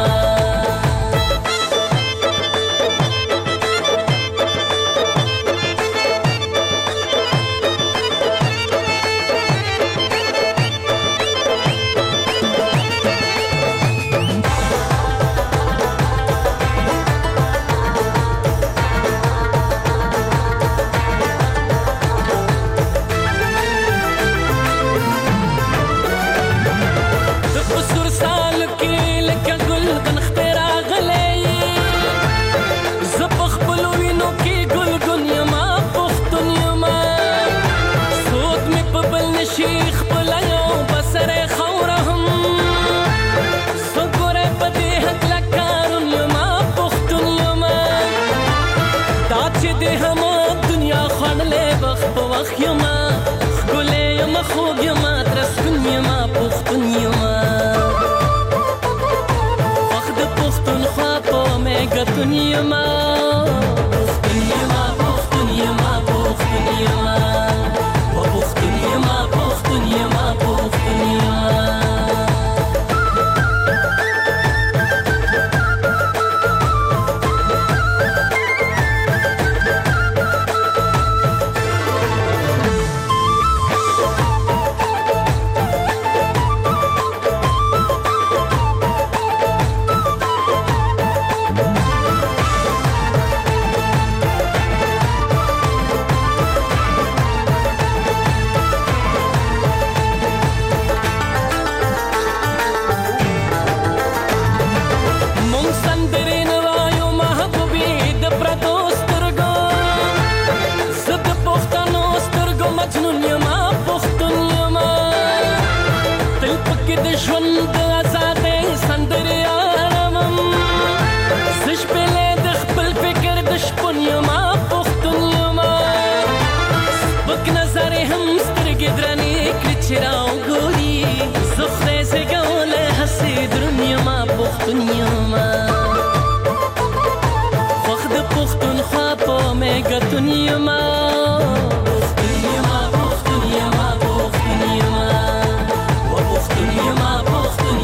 پښتون یما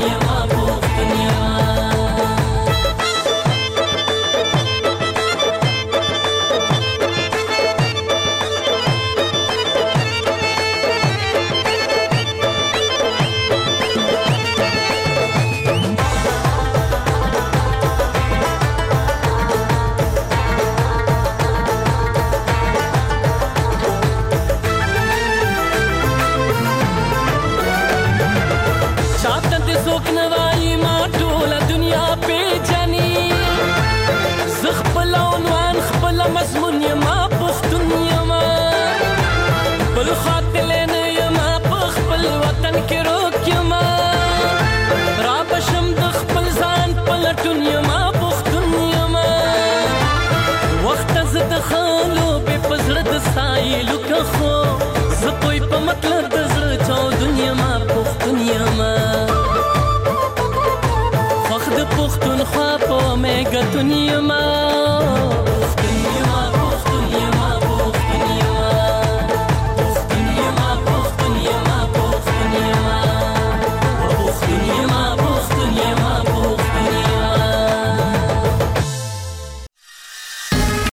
مضمون یما پښتون یما بل خاطل نه یما په خپل وطن کې روک یما را بشم د خپل ځان پلټون یما پښتون یما وخت زد خالو به پزړه د سایلو کخو زپوی په مطلب د زړه چاو دنیا ما پښتون یما فخر پښتون خوا په مګه دنیا